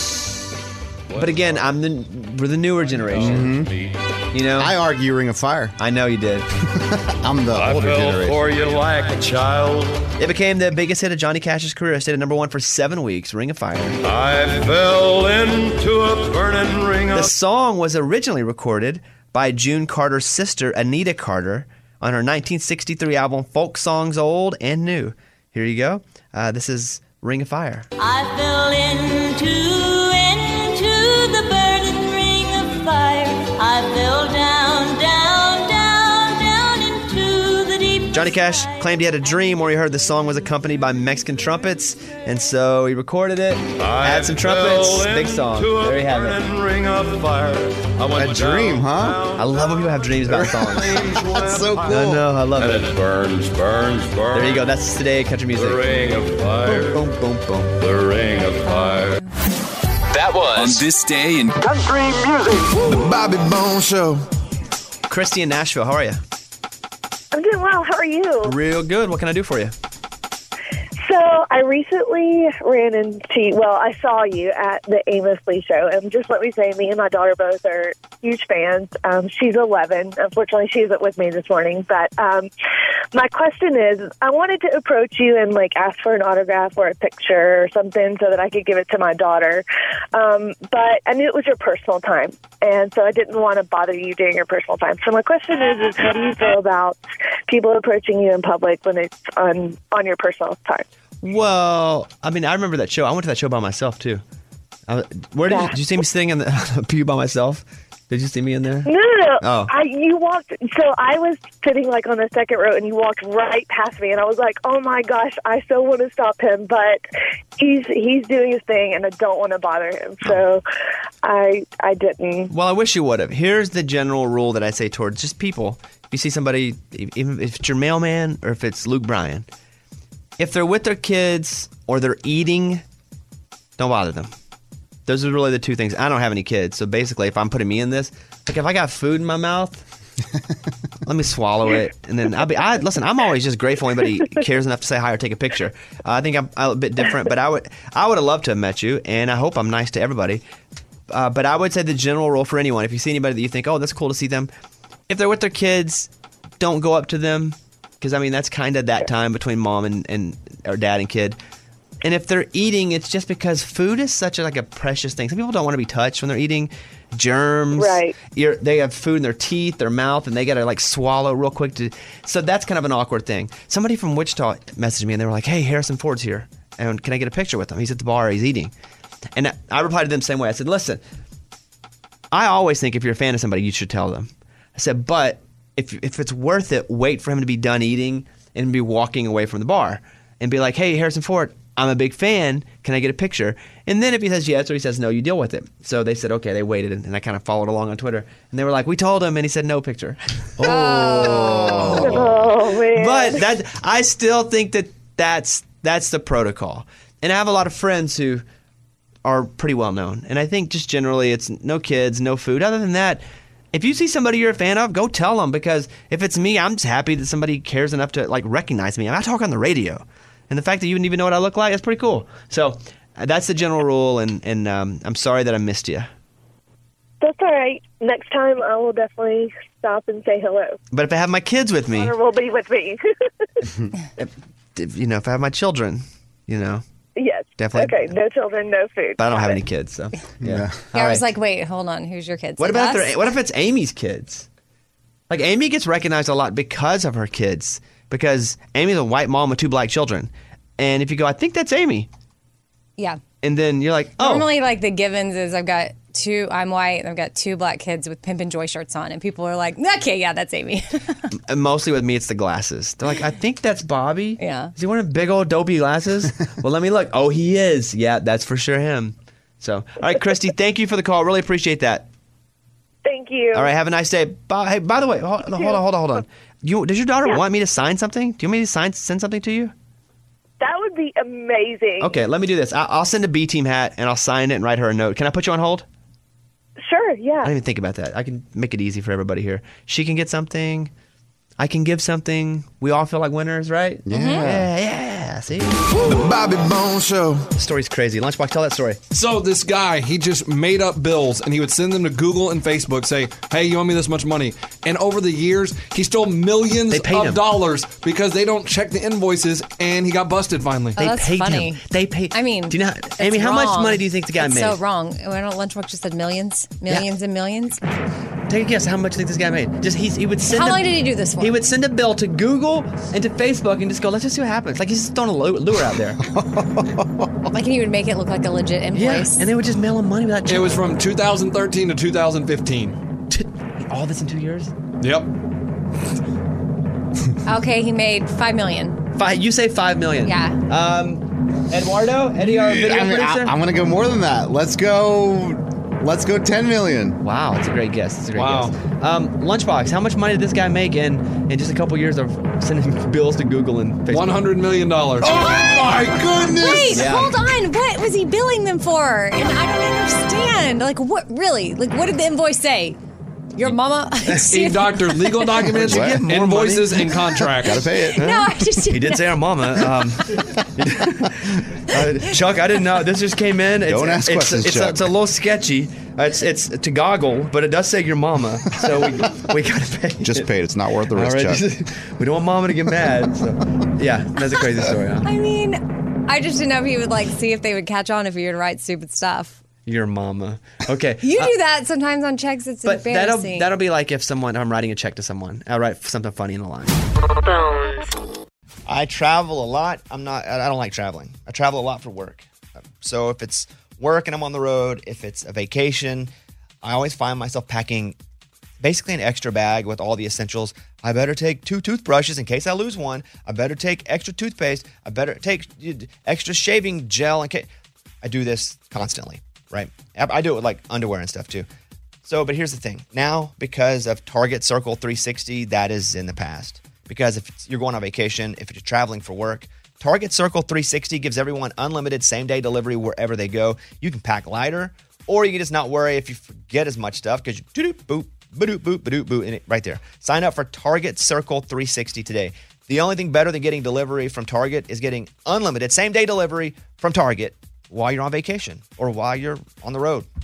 But again, we're the newer generation.
Mm-hmm. I argue Ring of Fire.
I know you did.
I'm the older
fell
generation.
for you like a child.
It became the biggest hit of Johnny Cash's career. It stayed at number one for 7 weeks. Ring of Fire.
I fell into a burning ring
The
of
song was originally recorded by June Carter's sister, Anita Carter, on her 1963 album Folk Songs Old and New. Here you go. This is Ring of Fire.
I fell into the burning ring of fire. I fell down, down, down, down into the deep.
Johnny Cash claimed he had a dream where he heard the song was accompanied by Mexican trumpets, and so he recorded it, add some trumpets, big song. There you have it.
ring of fire. I went
A dream, huh?
I love when people have dreams about songs.
That's so cool.
I know, I love
And
it.
it burns, burns, burns.
There you go. That's today country music.
The ring of fire.
Boom, boom, boom, boom.
The ring of fire.
That was On this day in country music.
The Bobby Bones Show.
Christy in Nashville, how are you?
I'm doing well. How are you?
Real good. What can I do for you?
So I recently ran into, I saw you at the Amos Lee show, and just let me say, me and my daughter both are huge fans. She's 11. Unfortunately, she isn't with me this morning, but my question is, I wanted to approach you and ask for an autograph or a picture or something so that I could give it to my daughter. But I knew it was your personal time, and so I didn't want to bother you during your personal time. So my question is how do you feel about people approaching you in public when it's on your personal time?
Well, I mean, I remember that show. I went to that show by myself, too. Where did you see me sitting in the pew by myself? Did you see me in there?
No.
Oh.
You walked, so I was sitting on the second row and you walked right past me and I was like, oh my gosh, I so want to stop him, but he's doing his thing and I don't want to bother him. So I didn't.
Well, I wish you would have. Here's the general rule that I say towards just people. If you see somebody, even if it's your mailman or if it's Luke Bryan, if they're with their kids or they're eating, don't bother them. Those are really the two things. I don't have any kids, so basically if I'm putting me in this, if I got food in my mouth, let me swallow it, and then listen, I'm always just grateful anybody cares enough to say hi or take a picture. I think I'm a bit different, but I would have loved to have met you, and I hope I'm nice to everybody. But I would say the general rule for anyone, if you see anybody that you think, oh, that's cool to see them, if they're with their kids, don't go up to them. because I mean that's kind of that time between mom and or dad and kid. And if they're eating, it's just because food is such a precious thing. Some people don't want to be touched when they're eating. Germs,
right?
They have food in their teeth, their mouth, and they got to swallow real quick. So that's kind of an awkward thing. Somebody from Wichita messaged me and they were like, "Hey, Harrison Ford's here, and can I get a picture with him? He's at the bar, he's eating." And I replied to them the same way. I said, "Listen, I always think if you're a fan of somebody, you should tell them." I said, "But if it's worth it, wait for him to be done eating and be walking away from the bar and be like, 'Hey, Harrison Ford, I'm a big fan. Can I get a picture?' And then if he says yes or he says no, you deal with it." So they said, okay, they waited, and I kind of followed along on Twitter. And they were like, "We told him," and he said no picture.
Oh, man.
But I still think that's the protocol. And I have a lot of friends who are pretty well known. And I think just generally it's no kids, no food. Other than that, if you see somebody you're a fan of, go tell them. Because if it's me, I'm just happy that somebody cares enough to recognize me. I talk on the radio. And the fact that you wouldn't even know what I look like, that's pretty cool. So that's the general rule, and I'm sorry that I missed you.
That's all right. Next time, I will definitely stop and say hello.
But if I have my kids with me,
Honor will be with me.
if I have my children,
Yes.
definitely.
Okay, no children, no food.
But I don't have any kids, so yeah.
I was like, wait, hold on. Who's your kids?
What
Like
about
us?
what if it's Amy's kids? Amy gets recognized a lot because of her kids. Because Amy's a white mom with 2 black children. And if you go, I think that's Amy.
Yeah.
And then you're like, oh.
Normally, the givens is I'm white, and I've got 2 black kids with Pimp and Joy shirts on. And people are like, okay, yeah, that's Amy.
And mostly with me, it's the glasses. They're like, I think that's Bobby.
Yeah.
Is he wearing big old dopey glasses? Well, let me look. Oh, he is. Yeah, that's for sure him. So, all right, Christy, thank you for the call. Really appreciate that.
Thank you.
All right, have a nice day. Hey, by the way, hold on. Does your daughter want me to sign something? Do you want me to send something to you?
That would be amazing.
Okay, let me do this. I'll send a B-Team hat, and I'll sign it and write her a note. Can I put you on hold?
Sure, yeah.
I didn't even think about that. I can make it easy for everybody here. She can get something. I can give something. We all feel like winners, right?
Yeah.
Yeah. See?
The Bobby Bones Show.
The story's crazy. Lunchbox, tell that story.
So this guy, he just made up bills, and he would send them to Google and Facebook, say, "Hey, you owe me this much money." And over the years, he stole millions of dollars because they don't check the invoices, and he got busted finally.
Oh, that's funny.
They paid.
I mean,
do you know, Amy, how much money do you think the guy
it's
made?
so wrong. Why don't Lunchbox just said millions and millions?
Take a guess. How much do you think this guy made? Just he would send.
How long did he do this for?
He would send a bill to Google and to Facebook and just go, let's just see what happens. Like he's just throwing a lure out there.
Like he would make it look like a legit invoice.
Yeah, and they would just mail him money without.
It was from 2013 to 2015.
All this in 2 years?
Yep.
Okay, he made $5 million.
You say $5 million?
Yeah.
Eduardo, Eddie, our video producer.
I'm gonna go more than that. Let's go 10 million.
Wow, that's a great guess. That's a great guess. Lunchbox, how much money did this guy make in just a couple years of sending bills to Google and Facebook?
$100 million.
Oh my goodness!
Wait, hold on. What was he billing them for? And I don't understand. Like, what really? Like, what did the invoice say? Your mama?
He doctored legal documents, invoices, and contracts.
Gotta pay it.
No, I just
He did say our mama. Chuck, I didn't know. This just came in.
Don't ask questions, Chuck.
It's a little sketchy. It's to goggle, but it does say your mama. So we gotta pay.
Just pay it. It's not worth the risk, Chuck.
We don't want mama to get mad. So, yeah, that's a crazy story. Huh?
I mean, I just didn't know if he would see if they would catch on if he would write stupid stuff.
Your mama. Okay.
You do that sometimes on checks. It's
but
embarrassing.
that'll be like if I'm writing a check to someone. I'll write something funny in the line. I travel a lot. I don't like traveling. I travel a lot for work. So if it's work and I'm on the road, if it's a vacation, I always find myself packing basically an extra bag with all the essentials. I better take 2 toothbrushes in case I lose one. I better take extra toothpaste. I better take extra shaving gel in case. I do this constantly. Right. I do it with like underwear and stuff too. So, but here's the thing. Now, because of Target Circle 360, that is in the past. Because if you're going on vacation, if you're traveling for work, Target Circle 360 gives everyone unlimited same-day delivery wherever they go. You can pack lighter, or you can just not worry if you forget as much stuff because you boop, ba-doop, boop, ba-doop, boop, and right there. Sign up for Target Circle 360 today. The only thing better than getting delivery from Target is getting unlimited same-day delivery from Target while you're on vacation or while you're on the road.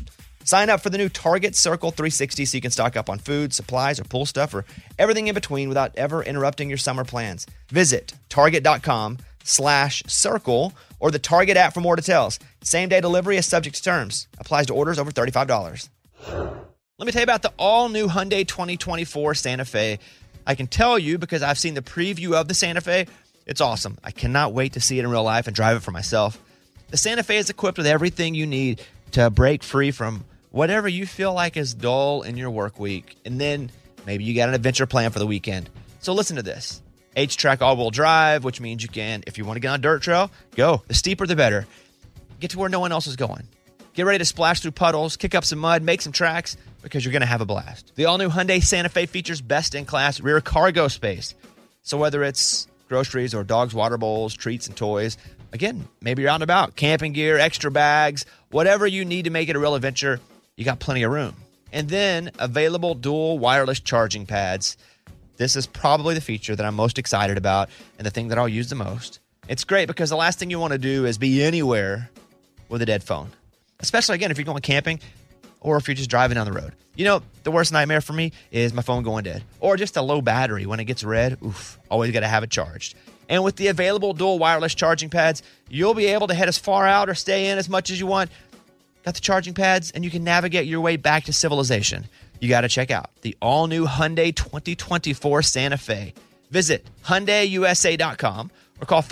Sign up for the new Target Circle 360 so you can stock up on food, supplies, or pool stuff, or everything in between without ever interrupting your summer plans. Visit target.com/circle or the Target app for more details. Same-day delivery is subject to terms. Applies to orders over $35. Let me tell you about the all-new Hyundai 2024 Santa Fe. I can tell you because I've seen the preview of the Santa Fe. It's awesome. I cannot wait to see it in real life and drive it for myself. The Santa Fe is equipped with everything you need to break free from whatever you feel like is dull in your work week. And then maybe you got an adventure plan for the weekend. So listen to this. H-Track all-wheel drive, which means you can, if you want to get on a dirt trail, go. The steeper, the better. Get to where no one else is going. Get ready to splash through puddles, kick up some mud, make some tracks, because you're going to have a blast. The all-new Hyundai Santa Fe features best-in-class rear cargo space. So whether it's groceries or dogs' water bowls, treats, and toys, again, maybe you're out and about, camping gear, extra bags, whatever you need to make it a real adventure, you got plenty of room. And then available dual wireless charging pads. This is probably the feature that I'm most excited about and the thing that I'll use the most. It's great because the last thing you want to do is be anywhere with a dead phone. Especially, again, if you're going camping or if you're just driving down the road. You know, the worst nightmare for me is my phone going dead. Or just a low battery when it gets red. Oof, always got to have it charged. And with the available dual wireless charging pads, you'll be able to head as far out or stay in as much as you want. Got the charging pads, and you can navigate your way back to civilization. You got to check out the all-new Hyundai 2024 Santa Fe. Visit HyundaiUSA.com or call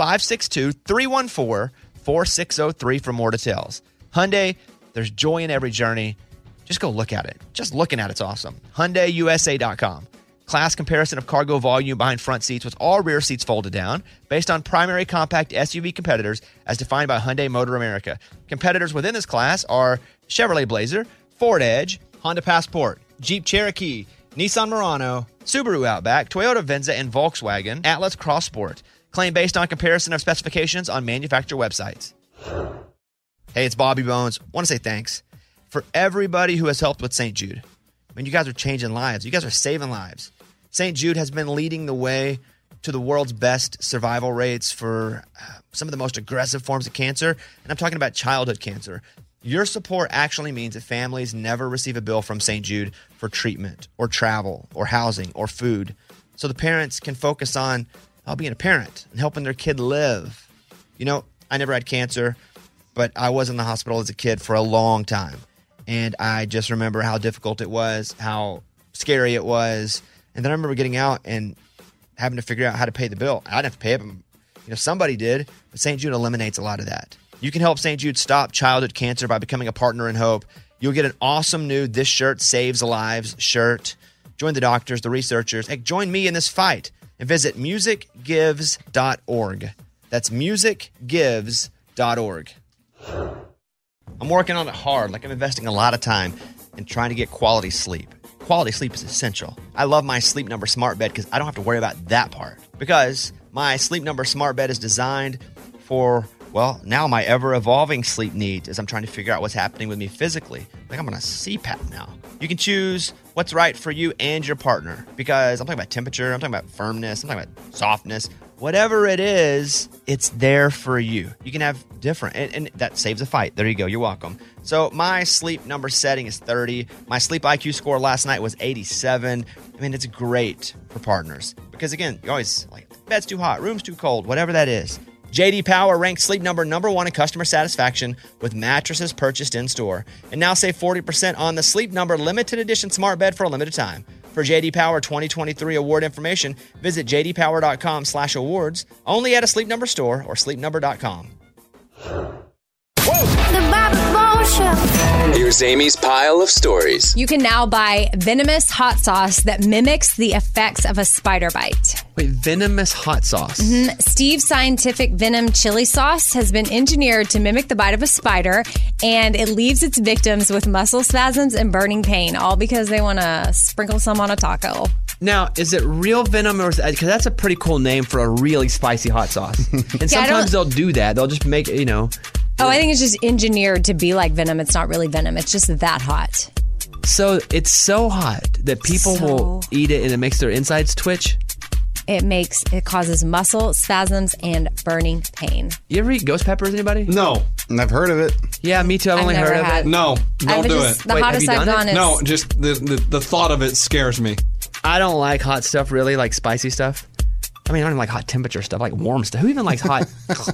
562-314-4603 for more details. Hyundai, there's joy in every journey. Just go look at it. Just looking at it's awesome. HyundaiUSA.com. Class comparison of cargo volume behind front seats with all rear seats folded down based on primary compact SUV competitors as defined by Hyundai Motor America. Competitors within this class are Chevrolet Blazer, Ford Edge, Honda Passport, Jeep Cherokee, Nissan Murano, Subaru Outback, Toyota Venza, and Volkswagen Atlas Cross Sport. Claim based on comparison of specifications on manufacturer websites. Hey, it's Bobby Bones. Want to say thanks for everybody who has helped with St. Jude. I mean, you guys are changing lives. You guys are saving lives. St. Jude has been leading the way to the world's best survival rates for some of the most aggressive forms of cancer, and I'm talking about childhood cancer. Your support actually means that families never receive a bill from St. Jude for treatment or travel or housing or food, so the parents can focus on being a parent and helping their kid live. You know, I never had cancer, but I was in the hospital as a kid for a long time, and I just remember how difficult it was, how scary it was. And then I remember getting out and having to figure out how to pay the bill. I didn't have to pay it, but somebody did. But St. Jude eliminates a lot of that. You can help St. Jude stop childhood cancer by becoming a partner in hope. You'll get an awesome new This Shirt Saves Lives shirt. Join the doctors, the researchers. Hey, join me in this fight and visit musicgives.org. That's musicgives.org. I'm working on it hard. I'm investing a lot of time in trying to get quality sleep. Quality sleep is essential. I love my Sleep Number smart bed because I don't have to worry about that part. Because my Sleep Number smart bed is designed for, well, now my ever-evolving sleep needs as I'm trying to figure out what's happening with me physically. Like I'm on a CPAP now. You can choose what's right for you and your partner because I'm talking about temperature, I'm talking about firmness, I'm talking about softness. Whatever it is, it's there for you. You can have different, and that saves a fight. There you go. You're welcome. So my Sleep Number setting is 30. My Sleep IQ score last night was 87. I mean, it's great for partners because, again, you're always like, bed's too hot, room's too cold, whatever that is. J.D. Power ranked Sleep Number #1 in customer satisfaction with mattresses purchased in-store. And now save 40% on the Sleep Number limited edition smart bed for a limited time. For J.D. Power 2023 award information, visit jdpower.com/awards, only at a Sleep Number store or sleepnumber.com.
Here's Amy's pile of stories.
You can now buy venomous hot sauce that mimics the effects of a spider bite.
Wait, venomous hot sauce?
Mm-hmm. Steve's Scientific Venom Chili Sauce has been engineered to mimic the bite of a spider, and it leaves its victims with muscle spasms and burning pain, all because they want to sprinkle some on a taco.
Now, is it real venom or because that's a pretty cool name for a really spicy hot sauce? And sometimes they'll do that. They'll just make it,
Oh, I think it's just engineered to be like venom. It's not really venom. It's just that hot.
So it's so hot that people will eat it and it makes their insides twitch?
It causes muscle spasms and burning pain.
You ever eat ghost peppers, anybody?
No.
I've heard of it.
Yeah, me too. I've only
never
heard
had
of it.
No, don't do it.
The hottest I've gone is
No, just the thought of it scares me.
I don't like hot stuff, really, like spicy stuff. I mean, I don't even like hot temperature stuff, I like warm stuff. Who even likes hot?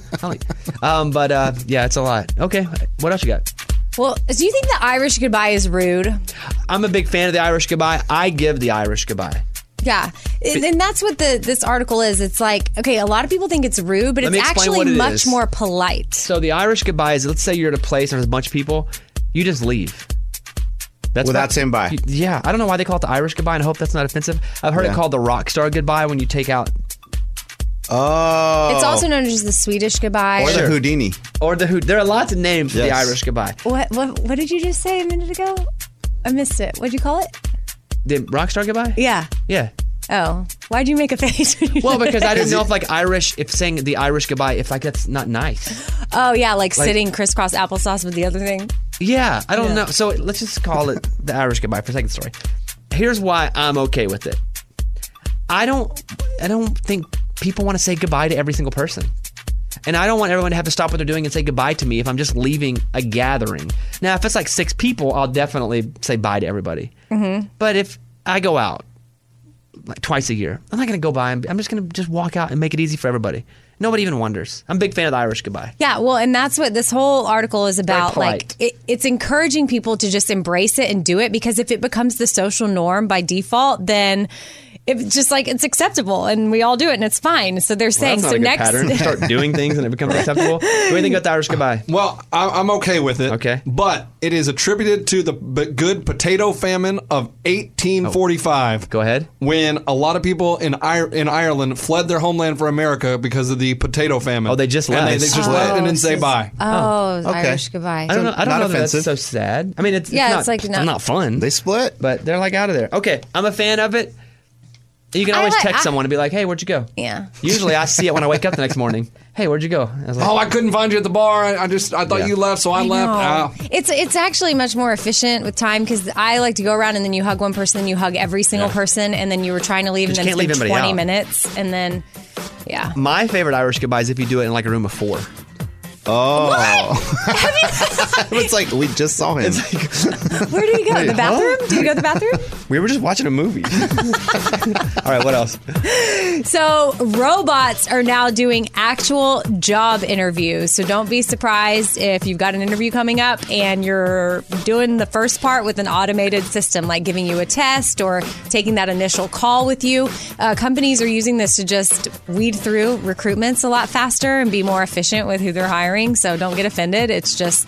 Yeah, it's a lot. Okay, what else you got?
Well, do you think the Irish goodbye is rude?
I'm a big fan of the Irish goodbye. I give the Irish goodbye.
Yeah, and that's what this article is. It's like, okay, a lot of people think it's rude, but it's actually much more polite.
So the Irish goodbye is, let's say you're at a place and there's a bunch of people, you just leave.
Without saying bye.
Yeah, I don't know why they call it the Irish goodbye, and I hope that's not offensive. I've heard it called the rock star goodbye when you take out.
Oh.
It's also known as the Swedish goodbye.
Or the Houdini.
Or the There are lots of names for the Irish goodbye.
What did you just say a minute ago? I missed it. What'd you call it?
The rock star goodbye?
Yeah.
Yeah.
Oh, why'd you make a face?
Well, because I didn't know if saying the Irish goodbye, if that's not nice.
Oh, yeah, like sitting crisscross applesauce with the other thing.
Yeah, I don't know. So let's just call it the Irish goodbye for a second story. Here's why I'm okay with it. I don't think people want to say goodbye to every single person. And I don't want everyone to have to stop what they're doing and say goodbye to me if I'm just leaving a gathering. Now, if it's like 6 people, I'll definitely say bye to everybody. Mm-hmm. But if I go out like twice a year, I'm not going to go by. I'm just going to walk out and make it easy for everybody. Nobody even wonders. I'm a big fan of the Irish goodbye.
Yeah, well, and that's what this whole article is about.
Very
like,
polite.
it's encouraging people to just embrace it and do it, because if it becomes the social norm by default, then it's just like it's acceptable and we all do it and it's fine. So they're saying,
that's not a good pattern. Start doing things and it becomes acceptable. What do you think about the Irish goodbye?
Well, I'm okay with it.
Okay.
But it is attributed to the good potato famine of 1845.
Go ahead.
When a lot of people in Ireland fled their homeland for America because of the potato famine.
Oh, they just left.
And they just left and didn't say bye.
Irish goodbye.
I don't know. I don't know that
offensive.
that's so sad. I mean, it's
like
not fun.
They split.
But they're like out of there. Okay, I'm a fan of it. You can always text someone and be like, hey, where'd you go?
Yeah.
Usually I see it when I wake up the next morning. Hey, where'd you go? I was like,
I couldn't find you at the bar. I thought you left, so I left.
It's actually much more efficient with time, because I like to go around and then you hug one person, then you hug every single person, and then you were trying to leave, and then it's been 20 minutes, and then, yeah.
My favorite Irish goodbye is if you do it in like a room of 4.
Oh. It's like we just saw him.
Where do you go? The bathroom? Do you go to the bathroom?
We were just watching a movie. All right, what else?
So robots are now doing actual job interviews. So don't be surprised if you've got an interview coming up and you're doing the first part with an automated system, like giving you a test or taking that initial call with you. Companies are using this to just weed through recruitments a lot faster and be more efficient with who they're hiring. So don't get offended. It's just,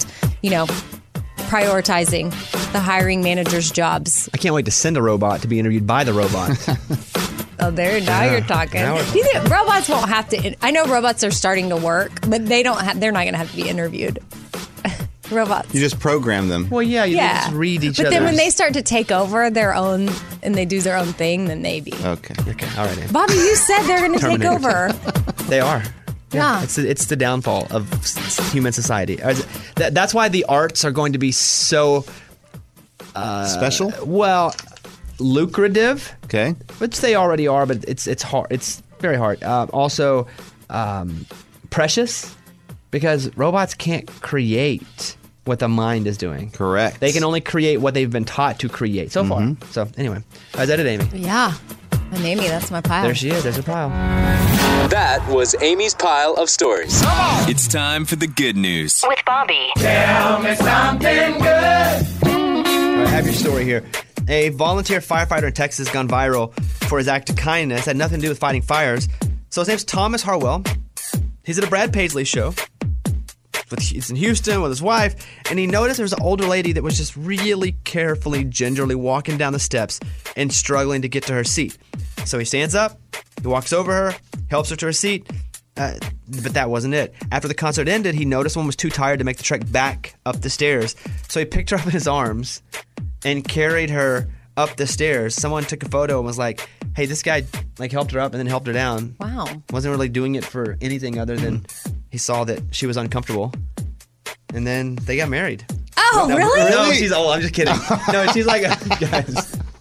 prioritizing the hiring manager's jobs.
I can't wait to send a robot to be interviewed by the robot.
Oh, now you're talking. Do you think robots won't have to? I know robots are starting to work, but they're not going to have to be interviewed. Robots.
You just program them.
Well, yeah, you just read each other.
But then when they start to take over their own and they do their own thing, then maybe.
Okay.
All right, Ann.
Bobby, you said they're going to take over.
They are.
Yeah.
It's the downfall of human society. That's why the arts are going to be so
special.
Well, lucrative.
Okay,
which they already are, but it's hard. It's very hard. Also, precious, because robots can't create what the mind is doing.
Correct.
They can only create what they've been taught to create so far. So anyway, is that it, Amy?
Yeah. And Amy, that's my pile.
There she is. There's her pile.
That was Amy's pile of stories. It's time for the good news.
With Bobby.
Tell me something good.
All right, I have your story here. A volunteer firefighter in Texas has gone viral for his act of kindness. Had nothing to do with fighting fires. So his name's Thomas Harwell. He's at a Brad Paisley show. He's in Houston with his wife, and he noticed there was an older lady that was just really carefully, gingerly walking down the steps and struggling to get to her seat. So he stands up, he walks over her, helps her to her seat, but that wasn't it. After the concert ended, he noticed one was too tired to make the trek back up the stairs. So he picked her up in his arms and carried her up the stairs. Someone took a photo and was like, hey, this guy helped her up and then helped her down.
Wow.
Wasn't really doing it for anything other than he saw that she was uncomfortable. And then they got married.
Oh, really?
No, she's old. I'm just kidding. No, she's like, guys.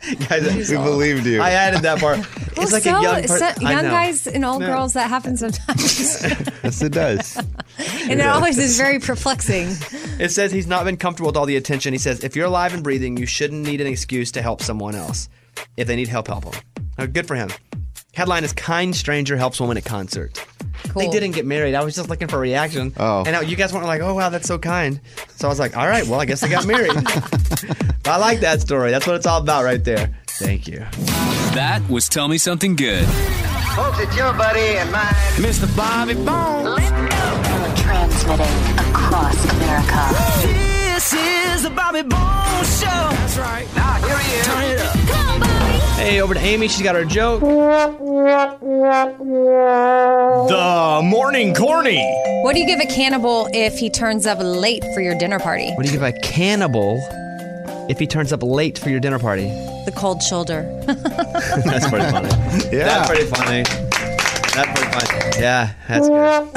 Guys,
We believed you.
I added that part. It's like a young person.
young guys and old girls, that happens sometimes.
Yes, it does.
And it always is very perplexing.
It says he's not been comfortable with all the attention. He says, if you're alive and breathing, you shouldn't need an excuse to help someone else. If they need help, help them. Good for him. Headline is Kind Stranger Helps Woman at Concert.
Cool.
They didn't get married. I was just looking for a reaction.
Oh.
And now you guys weren't like, oh, wow, that's so kind. So I was like, all right, well, I guess they got married. I like that story. That's what it's all about right there. Thank you.
That was Tell Me Something Good.
Folks, it's your buddy and mine, Mr. Bobby Bones.
Transmitting across America.
This is the Bobby Bones Show. That's right. Now, here he is. Turn it up. Come on, Bobby.
Hey, over to Amy. She's got her joke.
The morning corny.
What do you give a cannibal if he turns up late for your dinner party?
What do you give a cannibal if he turns up late for your dinner party?
The cold shoulder.
That's pretty funny.
Yeah.
That's pretty funny. That's pretty funny. Yeah, that's good.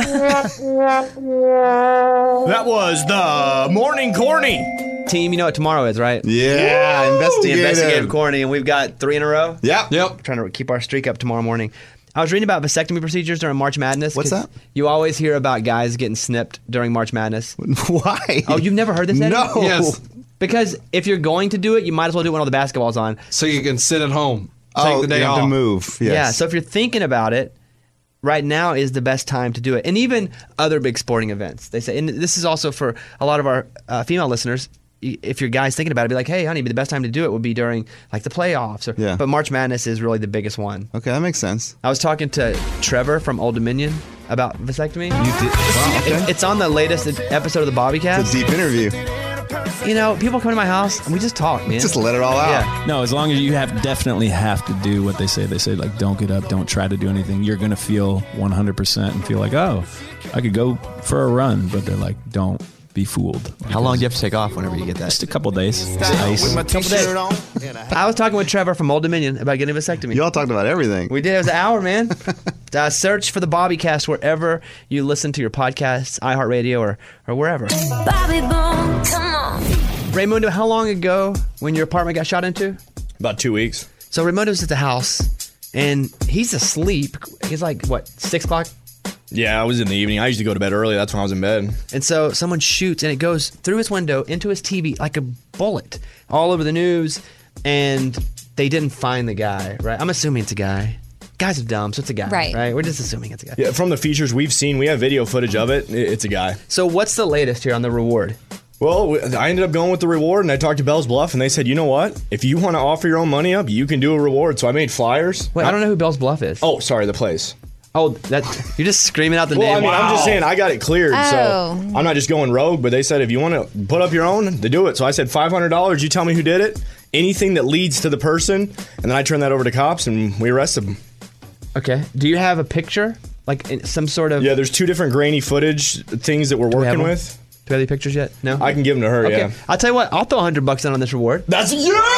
That was the morning corny.
Team, you know what tomorrow is, right?
Yeah,
The
investigative.
investigative corny, and we've got 3 in a row.
Yep.
Trying to keep our streak up tomorrow morning. I was reading about vasectomy procedures during March Madness.
What's
'cause
that?
You always hear about guys getting snipped during March Madness.
Why?
Oh, you've never heard this, Eddie?
No.
Yes.
Because if you're going to do it, you might as well do it when all the basketball's on.
So you can sit at home. Take
Oh,
the day
you have
off.
to move. Yes.
Yeah, so if you're thinking about it, right now is the best time to do it. And even other big sporting events. They say, and this is also for a lot of our female listeners, if your guy's thinking about it, be like, hey, honey, the best time to do it would be during like the playoffs.
Yeah.
But March Madness is really the biggest one.
Okay, that makes sense.
I was talking to Trevor from Old Dominion about vasectomy.
You did. Wow, okay.
It's on the latest episode of the Bobbycast.
It's a deep interview.
You know, people come to my house and we just talk, man.
Just let it all out.
Yeah.
No, as long as you definitely have to do what they say. They say, like, don't get up, don't try to do anything. You're going to feel 100% and feel like, oh, I could go for a run. But they're like, don't be fooled.
How long do you have to take off whenever you get that?
Just a couple days.
With my t-shirt on.
I was talking with Trevor from Old Dominion about getting a vasectomy.
Y'all talked about everything.
We did. It was an hour, man. Search for the Bobbycast wherever you listen to your podcasts, iHeartRadio or wherever.
Bobby Bones, come on.
Raymundo, how long ago when your apartment got shot into?
About 2 weeks.
So Raymundo's at the house and he's asleep. He's like, what, 6 o'clock?
Yeah, I was in the evening. I used to go to bed early. That's when I was in bed.
And so someone shoots and it goes through his window into his TV like a bullet all over the news. And they didn't find the guy, right? I'm assuming it's a guy. Guys are dumb, so it's a guy, right? We're just assuming it's a guy.
Yeah, from the features we've seen, we have video footage of it. It's a guy.
So what's the latest here on the reward?
Well, I ended up going with the reward, and I talked to Bell's Bluff, and they said, you know what? If you want to offer your own money up, you can do a reward. So I made flyers.
Wait, I don't know who Bell's Bluff is.
Oh, sorry, the place.
Oh, that you're just screaming out the name.
Well, I mean, I'm just saying I got it cleared,
Oh.
so I'm not just going rogue. But they said if you want to put up your own, they do it. So I said $500. You tell me who did it, anything that leads to the person, and then I turn that over to cops, and we arrested them.
Okay. Do you have a picture, like in some sort of?
Yeah, there's 2 different grainy footage things that we're
Do we have
working
them?
with.
Do we have the pictures yet? No.
I can give them to her.
Okay.
Yeah.
I'll tell you what. I'll throw $100 in on this reward.
That's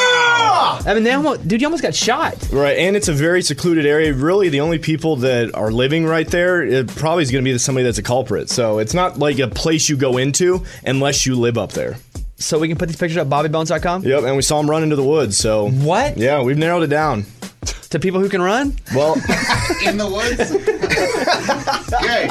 I mean, dude, you almost got shot.
Right, and it's a very secluded area. Really, the only people that are living right there, it probably is going to be somebody that's a culprit. So it's not like a place you go into unless you live up there.
So we can put these pictures up bobbybones.com?
Yep, and we saw him run into the woods. So
what?
Yeah, we've narrowed it down.
To people who can run?
Well,
In the woods? Yay.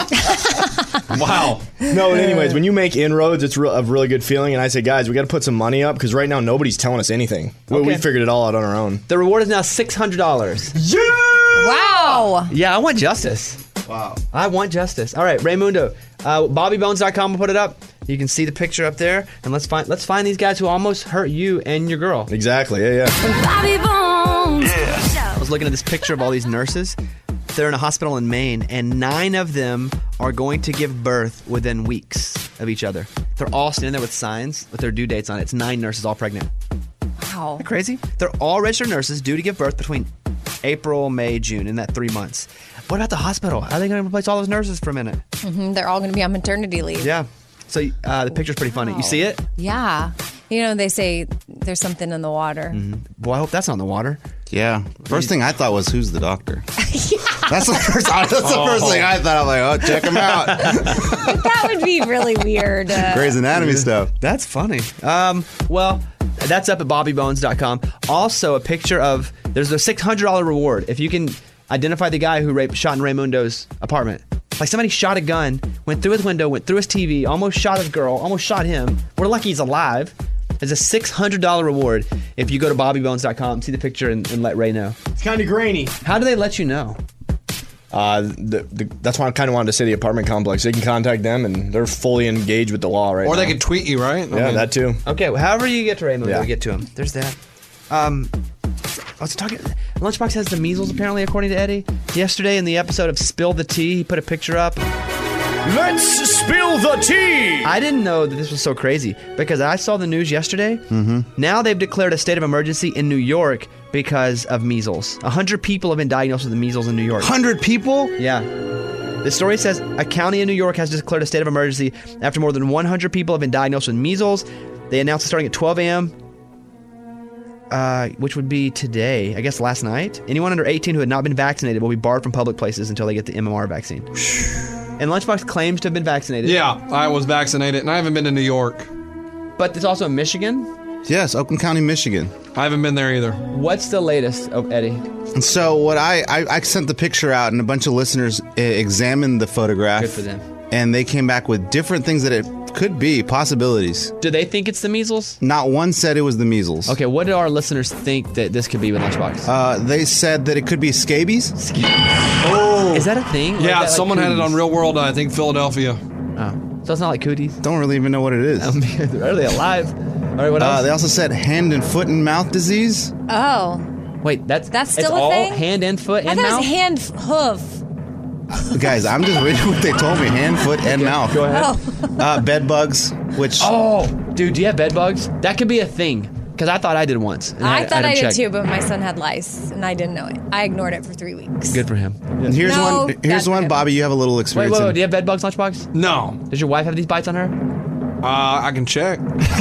wow. No, anyways, when you make inroads, it's a really good feeling. And I say, guys, we got to put some money up because right now nobody's telling us anything. We
Okay.
figured it all out on our own.
The reward is now $600.
Yeah!
Wow.
Yeah, I want justice.
Wow.
I want justice. All right, Raymundo, bobbybones.com will put it up. You can see the picture up there, and let's find these guys who almost hurt you and your girl.
Exactly. Yeah.
Bobby Bones.
I was looking at this picture of all these nurses. They're in a hospital in Maine, and 9 of them are going to give birth within weeks of each other. They're all standing there with signs with their due dates on it. It's 9 nurses all pregnant.
Wow.
Isn't that crazy? They're all registered nurses due to give birth between April, May, June, in that 3 months. What about the hospital? How are they going to replace all those nurses for a minute?
They're all going to be on maternity leave.
Yeah. So the picture's pretty funny. You see it?
Yeah. You know, they say there's something in the water.
Well, I hope that's not in the water.
Yeah. First thing I thought was, who's the doctor? That's the first thing I thought. I'm like, oh, check him out.
That would be really weird.
Grey's Anatomy stuff.
That's funny. Well, That's up at bobbybones.com. Also, a picture of, there's a $600 reward if you can identify the guy who shot in Raymundo's apartment. Like somebody shot a gun, went through his window, went through his TV, almost shot his girl, almost shot him. We're lucky he's alive. There's a $600 reward if you go to bobbybones.com, see the picture, and let Ray know.
It's kind of grainy.
How do they let you know?
That's why I kind of wanted to say the apartment complex. They can contact them, and they're fully engaged with the law right now.
Or they can tweet you, right?
Yeah, that too.
Okay, well, however you get to Raymond,
Yeah.
we'll get to him. There's that. I was talking. Lunchbox has the measles, apparently, according to Eddie. Yesterday, in the episode of Spill the Tea, he put a picture up.
Let's spill the tea!
I didn't know that this was so crazy because I saw the news yesterday. Now they've declared a state of emergency in New York because of measles. 100 people have been diagnosed with the measles in New York.
100 people?
Yeah. The story says a county in New York has declared a state of emergency after more than 100 people have been diagnosed with measles. They announced it starting at 12 a.m., which would be today, I guess last night. Anyone under 18 who had not been vaccinated will be barred from public places until they get the MMR vaccine. And Lunchbox claims to have been vaccinated.
Yeah, I was vaccinated, and I haven't been to New York.
But it's also in Michigan?
Yes, Oakland County, Michigan.
I haven't been there either.
What's the latest, Eddie?
And so what I sent the picture out, and a bunch of listeners examined the photograph.
Good for them.
And they came back with different things that it could be, possibilities.
Do they think it's the measles?
Not one said it was the measles.
Okay, what do our listeners think that this could be with Lunchbox?
They said that it could be scabies.
Oh, is that a thing? Or
Yeah,
is that
someone
like
had it on
cooties?
Real World, I think Philadelphia.
Oh, so it's not like cooties?
Don't really even know what it is.
Are they alive? All right, what else?
They also said hand and foot and mouth disease.
Oh.
Wait, that's
still
it's
a
all
thing?
hand and foot
I
and
thought
mouth?
it was hand, hoof.
Guys, I'm just reading what they told me. Hand, foot, and mouth.
Go ahead.
Bed bugs, which...
Oh, dude, do you have bed bugs? That could be a thing. Because I thought I did once. and
I thought
had
I
him
did
check.
too, but my son had lice, and I didn't know it. I ignored it for 3 weeks.
Good for him.
And here's
No,
one. Here's
bad for
one,
him.
Bobby. You have a little
Wait,
experience.
wait,
in.
do you have bed bugs, Lunchbox?
No.
Does your wife have these bites on her?
I can check.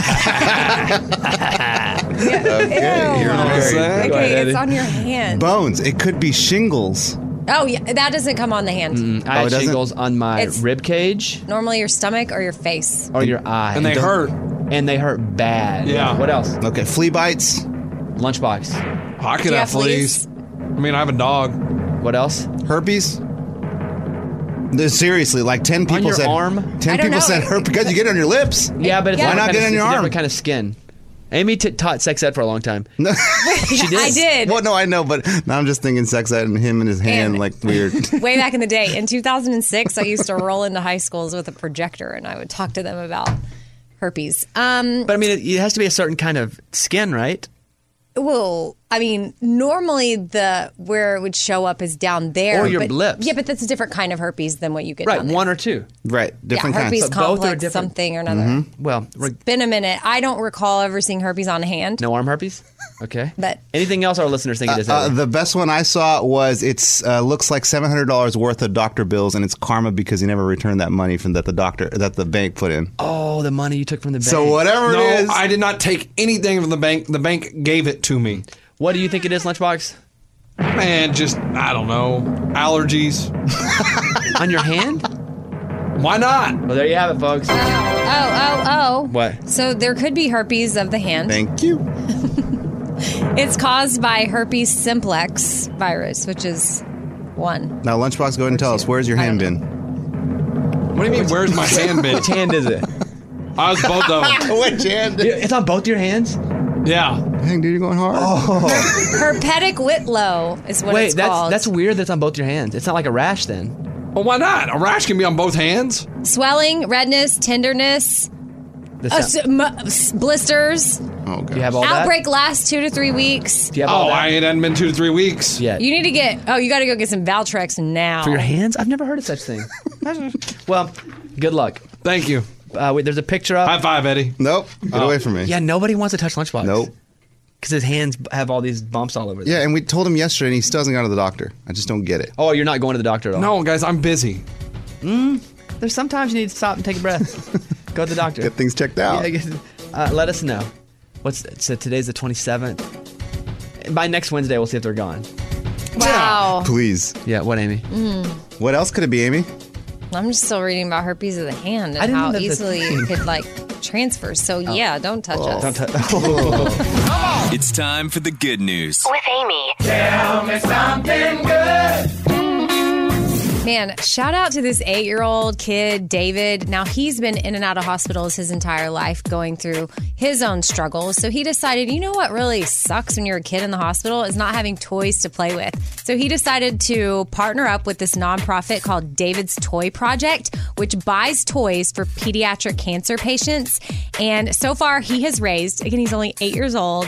Okay, you're all
What's
great.
that?
Go ahead,
Okay,
Eddie.
it's on your hand.
Bones. It could be shingles.
Oh, yeah, that doesn't come on the hand.
I
Oh, it
had
doesn't?
shingles on my
It's-
rib cage
Normally your stomach or your face.
or your eye.
And they hurt.
And they hurt bad.
Yeah.
What else?
Okay, flea bites.
Lunchbox.
I could
Do you
have
have fleas?
fleas. I mean, I have a dog.
What else?
Herpes. Seriously, like 10 people
On your
said.
arm?
10
I don't
people
know.
said herpes because you get it on your lips.
Yeah, but it's
Why
different
not
kind
get
of-
on your
it's a
arm?
different kind of skin. Amy taught sex ed for a long time. She did.
I did.
Well, no, I know, but now I'm just thinking sex ed and him and his hand,
And-
like weird.
Way back in the day, in 2006, I used to roll into high schools with a projector, and I would talk to them about herpes.
But I mean, it has to be a certain kind of skin, right?
Well, I mean, normally where it would show up is down there.
Or your
but,
lips.
Yeah, but that's a different kind of herpes than what you get
Right,
down there.
one or two.
Right, different
yeah, herpes
kinds.
But both are
complex,
different.
something or another.
Well,
Been a minute. I don't recall ever seeing herpes on a hand.
no arm herpes? Okay.
But
Anything else our listeners think it is? Eddie?
The best one I saw was it's looks like $700 worth of doctor bills, and it's karma because he never returned that money from that the bank put in.
Oh, the money you took from the bank.
So whatever
No,
it is,
I did not take anything from the bank. The bank gave it to me.
What do you think it is, Lunchbox?
Man, just, I don't know, allergies.
On your hand?
Why not?
Well, there you have it, folks.
oh.
What?
So there could be herpes of the hand.
thank you.
It's caused by herpes simplex virus, which is one.
Now, Lunchbox, go ahead and tell us, where's your hand been?
What do you mean, where's my hand been?
Which hand is it?
I was both of them.
Which hand?
It's on both your hands?
Yeah.
Dang, dude, you're going hard.
Herpetic Whitlow is what
Wait,
it's called.
that's weird that's on both your hands. It's not like a rash then.
Well, why not? A rash can be on both hands.
Swelling, redness, tenderness, blisters.
Oh,
Do you have all
Outbreak lasts 2 to 3 weeks.
that? Do you have all that?
It hadn't been 2 to 3 weeks.
Yet.
You need to get. Oh, you got to go get some Valtrex now.
For your hands? I've never heard of such thing. Well, good luck.
Thank you.
Wait, there's a picture up.
High five, Eddie.
Nope, get away from me.
Yeah, nobody wants to touch Lunchbox.
Nope.
Because his hands have all these bumps all over them.
Yeah, and we told him yesterday, and he still hasn't gone to the doctor. I just don't get it.
Oh, you're not going to the doctor at all?
No, guys, I'm busy.
There's sometimes you need to stop and take a breath. Go to the doctor.
Get things checked out.
Yeah, I guess, let us know. So today's the 27th. By next Wednesday, we'll see if they're gone.
Wow.
Please.
Yeah, what, Amy?
What else could it be, Amy?
I'm just still reading about herpes of the hand
I
and
didn't
how
know that's a
easily
thing.
it could transfers. So yeah, don't touch us.
Don't touch.
It's time for the good news.
With Amy.
Tell me something good.
Man, shout out to this 8-year-old kid, David. Now, he's been in and out of hospitals his entire life going through his own struggles. So he decided, you know what really sucks when you're a kid in the hospital is not having toys to play with. So he decided to partner up with this nonprofit called David's Toy Project, which buys toys for pediatric cancer patients. And so far, he has raised, again, he's only 8 years old,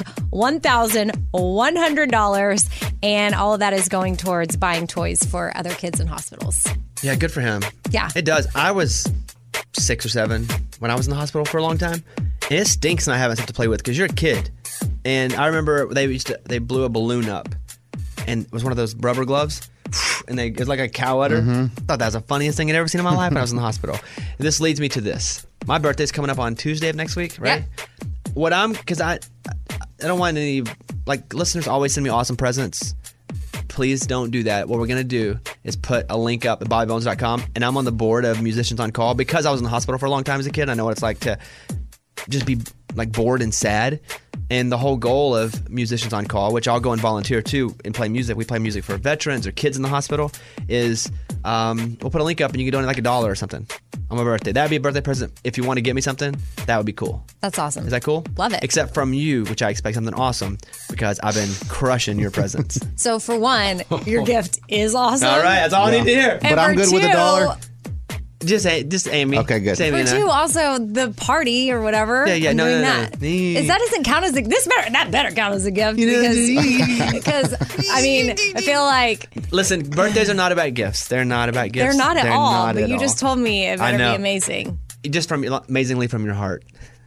$1,100. And all of that is going towards buying toys for other kids in hospitals.
Yeah, good for him.
Yeah.
It does. I was 6 or 7 when I was in the hospital for a long time. And it stinks not having stuff to play with because you're a kid. And I remember they blew a balloon up. And it was one of those rubber gloves. And it was like a cow udder. I thought that was the funniest thing I'd ever seen in my life when I was in the hospital. And this leads me to this. My birthday's coming up on Tuesday of next week, right? Yeah. Because I don't want any, like, listeners always send me awesome presents. Please don't do that. What we're going to do is put a link up at bobbybones.com, and I'm on the board of Musicians on Call because I was in the hospital for a long time as a kid. I know what it's like to just be like bored and sad. And the whole goal of Musicians on Call, which I'll go and volunteer too and play music. We play music for veterans or kids in the hospital. Is we'll put a link up and you can donate like $1 or something on my birthday. That'd be a birthday present. If you want to get me something, that would be cool.
That's awesome.
Is that cool?
Love it.
Except from you, which I expect something awesome because I've been crushing your presents.
So for one, your gift is awesome.
All right, that's all I need to hear.
And
But I'm
for
good with
two,
$1.
Just Amy.
Okay, good.
Just Amy
For
and I.
two, also the party or whatever.
Yeah,
I'm
no,
doing
no, no.
that. That doesn't count as that better count as a gift because I mean I feel like
Listen, birthdays are not about gifts. They're not about gifts.
they're not at all.
Not
But
at
you
all.
just told me it better be
know.
amazing.
Just amazingly from your heart.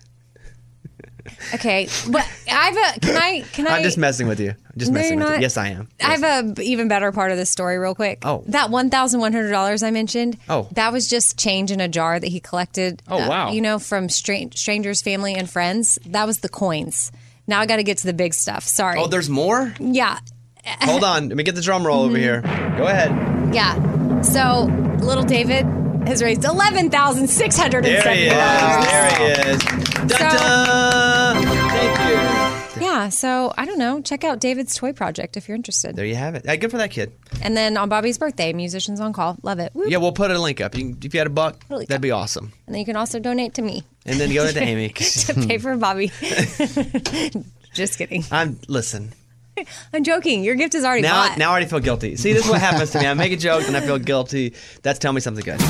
Okay, but I have a can I?
I'm just messing with you. I'm just
No,
messing
you're
with you.
not.
Yes, I am.
I have a even better part of the story real quick.
Oh.
That $1,100 I mentioned.
Oh.
That was just change in a jar that he collected.
Oh, wow.
From strangers, family, and friends. That was the coins. Now I got to get to the big stuff. Sorry.
Oh, there's more?
Yeah.
Hold on. Let me get the drum roll over here. Go ahead.
Yeah. So little David has raised $11,670.
There he is. There he is. Dun-dun! Thank you.
Yeah. So I don't know. Check out David's Toy Project if you're interested.
There you have it. Hey, good for that kid.
And then on Bobby's birthday, Musicians on Call. Love it. Woo.
Yeah, we'll put a link up. If you had $1,
Really
that'd be awesome.
And then you can also donate to me.
And then go to Amy.
to pay for Bobby. Just kidding.
Listen.
I'm joking. Your gift is already
Now
bought.
I already feel guilty. See, this is what happens to me. I make a joke and I feel guilty. That's telling me something good.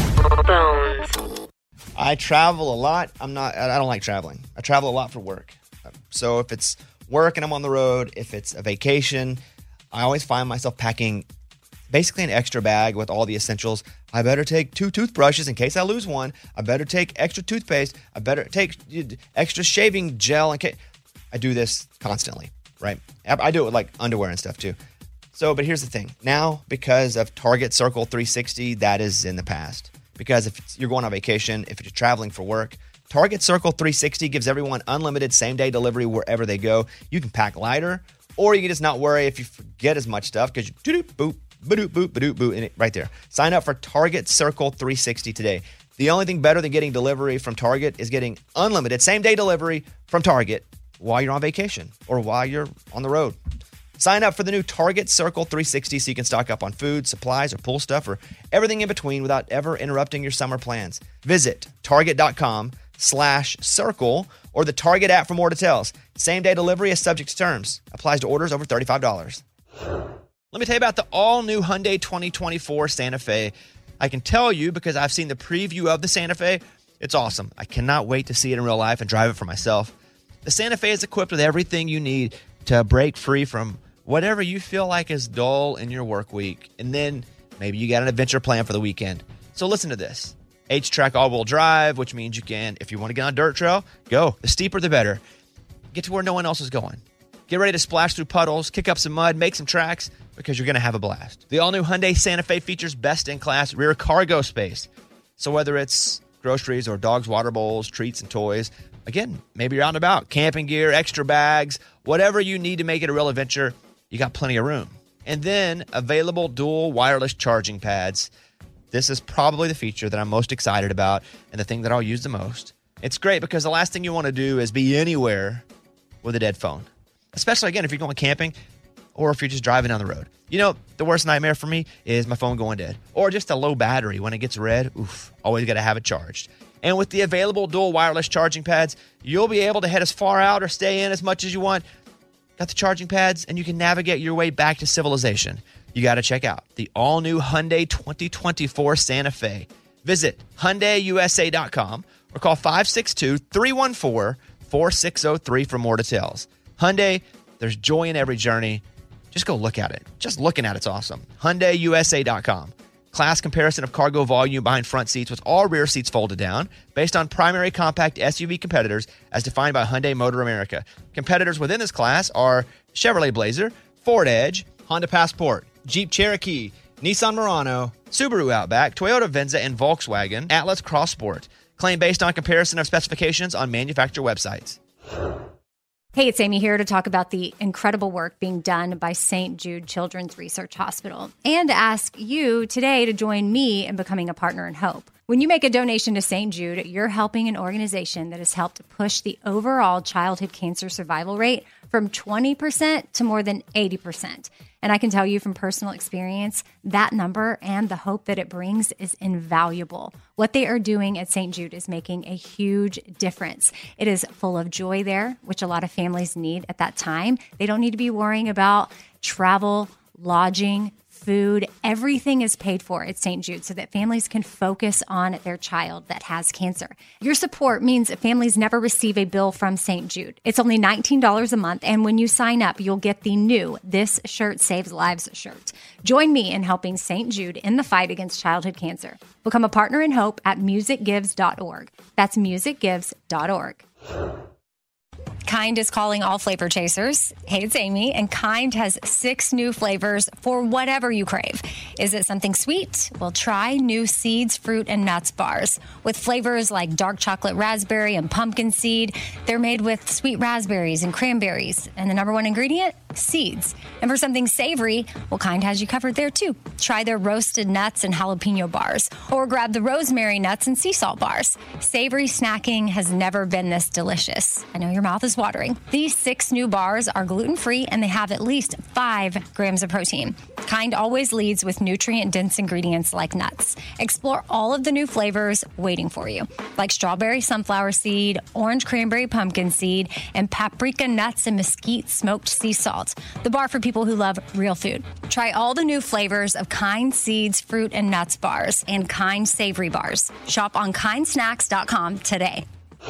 I travel a lot. I don't like traveling. I travel a lot for work. So if it's work and I'm on the road, if it's a vacation, I always find myself packing basically an extra bag with all the essentials. I better take 2 toothbrushes in case I lose one. I better take extra toothpaste. I better take extra shaving gel in case. I do this constantly, right? I do it with like underwear and stuff too. But here's the thing. Now, because of Target Circle 360, that is in the past. Because if you're going on vacation, if you're traveling for work, Target Circle 360 gives everyone unlimited same-day delivery wherever they go. You can pack lighter, or you can just not worry if you forget as much stuff because you boop, ba-doop, boop, ba-doop, boop, and right there. Sign up for Target Circle 360 today. The only thing better than getting delivery from Target is getting unlimited same-day delivery from Target while you're on vacation or while you're on the road. Sign up for the new Target Circle 360 so you can stock up on food, supplies, or pool stuff, or everything in between without ever interrupting your summer plans. Visit target.com/circle or the Target app for more details. Same-day delivery is subject to terms. Applies to orders over $35. Let me tell you about the all-new Hyundai 2024 Santa Fe. I can tell you because I've seen the preview of the Santa Fe. It's awesome. I cannot wait to see it in real life and drive it for myself. The Santa Fe is equipped with everything you need to break free from whatever you feel like is dull in your work week. And then maybe you got an adventure plan for the weekend. So listen to this. H-Track all-wheel drive, which means you can, if you want to get on a dirt trail, go. The steeper, the better. Get to where no one else is going. Get ready to splash through puddles, kick up some mud, make some tracks, because you're going to have a blast. The all-new Hyundai Santa Fe features best-in-class rear cargo space. So whether it's groceries or dogs' water bowls, treats, and toys, again, maybe you're out and about, camping gear, extra bags, whatever you need to make it a real adventure, you got plenty of room. And then available dual wireless charging pads. This is probably the feature that I'm most excited about and the thing that I'll use the most. It's great because the last thing you want to do is be anywhere with a dead phone, especially, again, if you're going camping or if you're just driving down the road. You know, the worst nightmare for me is my phone going dead or just a low battery. When it gets red, always got to have it charged. And with the available dual wireless charging pads, you'll be able to head as far out or stay in as much as you want. Got the charging pads, and you can navigate your way back to civilization. You got to check out the all-new Hyundai 2024 Santa Fe. Visit HyundaiUSA.com or call 562-314-4603 for more details. Hyundai, there's joy in every journey. Just go look at it. Just looking at it's awesome. HyundaiUSA.com. Class comparison of cargo volume behind front seats with all rear seats folded down based on primary compact SUV competitors as defined by Hyundai Motor America. Competitors within this class are Chevrolet Blazer, Ford Edge, Honda Passport, Jeep Cherokee, Nissan Murano, Subaru Outback, Toyota Venza, and Volkswagen Atlas Cross Sport. Claim based on comparison of specifications on manufacturer websites.
Hey, it's Amy here to talk about the incredible work being done by St. Jude Children's Research Hospital and to ask you today to join me in becoming a partner in hope. When you make a donation to St. Jude, you're helping an organization that has helped push the overall childhood cancer survival rate from 20% to more than 80%. And I can tell you from personal experience, that number and the hope that it brings is invaluable. What they are doing at St. Jude is making a huge difference. It is full of joy there, which a lot of families need at that time. They don't need to be worrying about travel, lodging, food. Everything is paid for at St. Jude so that families can focus on their child that has cancer. Your support means families never receive a bill from St. Jude. It's only $19 a month, and when you sign up, you'll get the new This Shirt Saves Lives shirt. Join me in helping St. Jude in the fight against childhood cancer. Become a partner in hope at musicgives.org. That's musicgives.org. Kind is calling all flavor chasers. Hey, it's Amy, and Kind has 6 new flavors for whatever you crave. Is it something sweet? Well, try new seeds, fruit, and nuts bars. With flavors like dark chocolate raspberry and pumpkin seed, they're made with sweet raspberries and cranberries. And the number one ingredient? Seeds. And for something savory, well, Kind has you covered there too. Try their roasted nuts and jalapeno bars, or grab the rosemary nuts and sea salt bars. Savory snacking has never been this delicious. I know your mouth is watering. These 6 new bars are gluten-free and they have at least 5 grams of protein. Kind always leads with nutrient-dense ingredients like nuts. Explore all of the new flavors waiting for you, like strawberry sunflower seed, orange cranberry pumpkin seed, and paprika nuts and mesquite smoked sea salt. The bar for people who love real food. Try all the new flavors of Kind seeds, fruit, and nuts bars and Kind savory bars. Shop on kindsnacks.com today.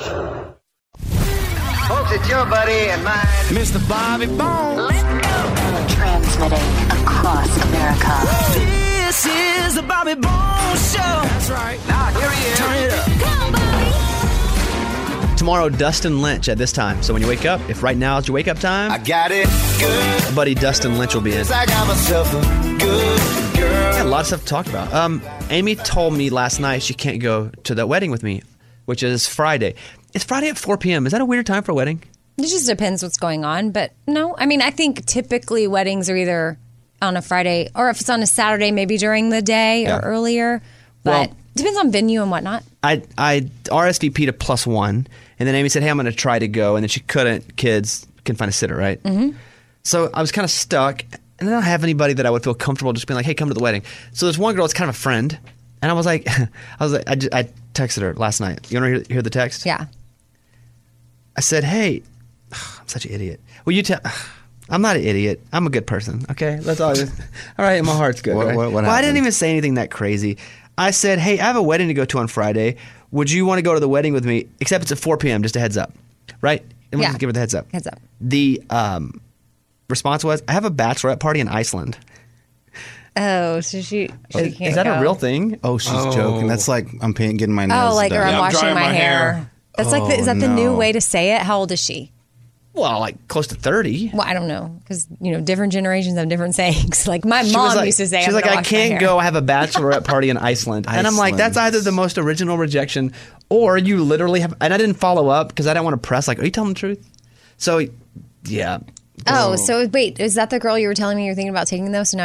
Folks, it's your buddy and mine, Mr. Bobby Bones. Let's go.
Transmitting across America.
This is the Bobby Bones Show. That's right. Now, here he is. Turn it up. Come on, Bobby.
Tomorrow, Dustin Lynch at this time. So when you wake up, if right now is your wake up time,
I got it good.
Buddy Dustin Lynch will be in.
I got myself a good girl.
Yeah, a lot of stuff to talk about. Amy told me last night she can't go to the wedding with me, which is Friday. It's Friday at 4 p.m. Is that a weird time for a wedding?
It just depends what's going on. But no, I mean, I think typically weddings are either on a Friday or if it's on a Saturday, maybe during the day or earlier. But depends on venue and whatnot.
I RSVP'd a +1, and then Amy said, hey, I'm going to try to go. And then she couldn't. Kids couldn't find a sitter, right? Mm-hmm. So I was kind of stuck. And I don't have anybody that I would feel comfortable just being like, hey, come to the wedding. So there's one girl that's kind of a friend. And I was like, I texted her last night. You want to hear the text?
Yeah. I
said, hey, I'm such an idiot. Will you tell? I'm not an idiot. I'm a good person. Okay, that's all. All right, my heart's good.
What
right?
happened?
I didn't even say anything that crazy. I said, hey, I have a wedding to go to on Friday. Would you want to go to the wedding with me? Except it's at 4 p.m. Just a heads up, right? And we'll just give her the heads up.
Heads up.
The response was, I have a bachelorette party in Iceland.
Oh, so she can't
Is that
go.
a real thing?
Oh, she's joking. That's like I'm getting my nails
Oh, like
done.
or I'm washing my hair. That's like is that the new way to say it? How old is she?
Well, like close to 30.
Well, I don't know because different generations have different sayings. Like my mom used to say,
she's like, I can't go. I have a bachelorette party in Iceland, and I'm like, that's either the most original rejection, or you literally have. And I didn't follow up because I didn't want to press. Like, are you telling the truth? So, yeah.
Oh, so wait, is that the girl you were telling me you're thinking about taking though? So now you're not?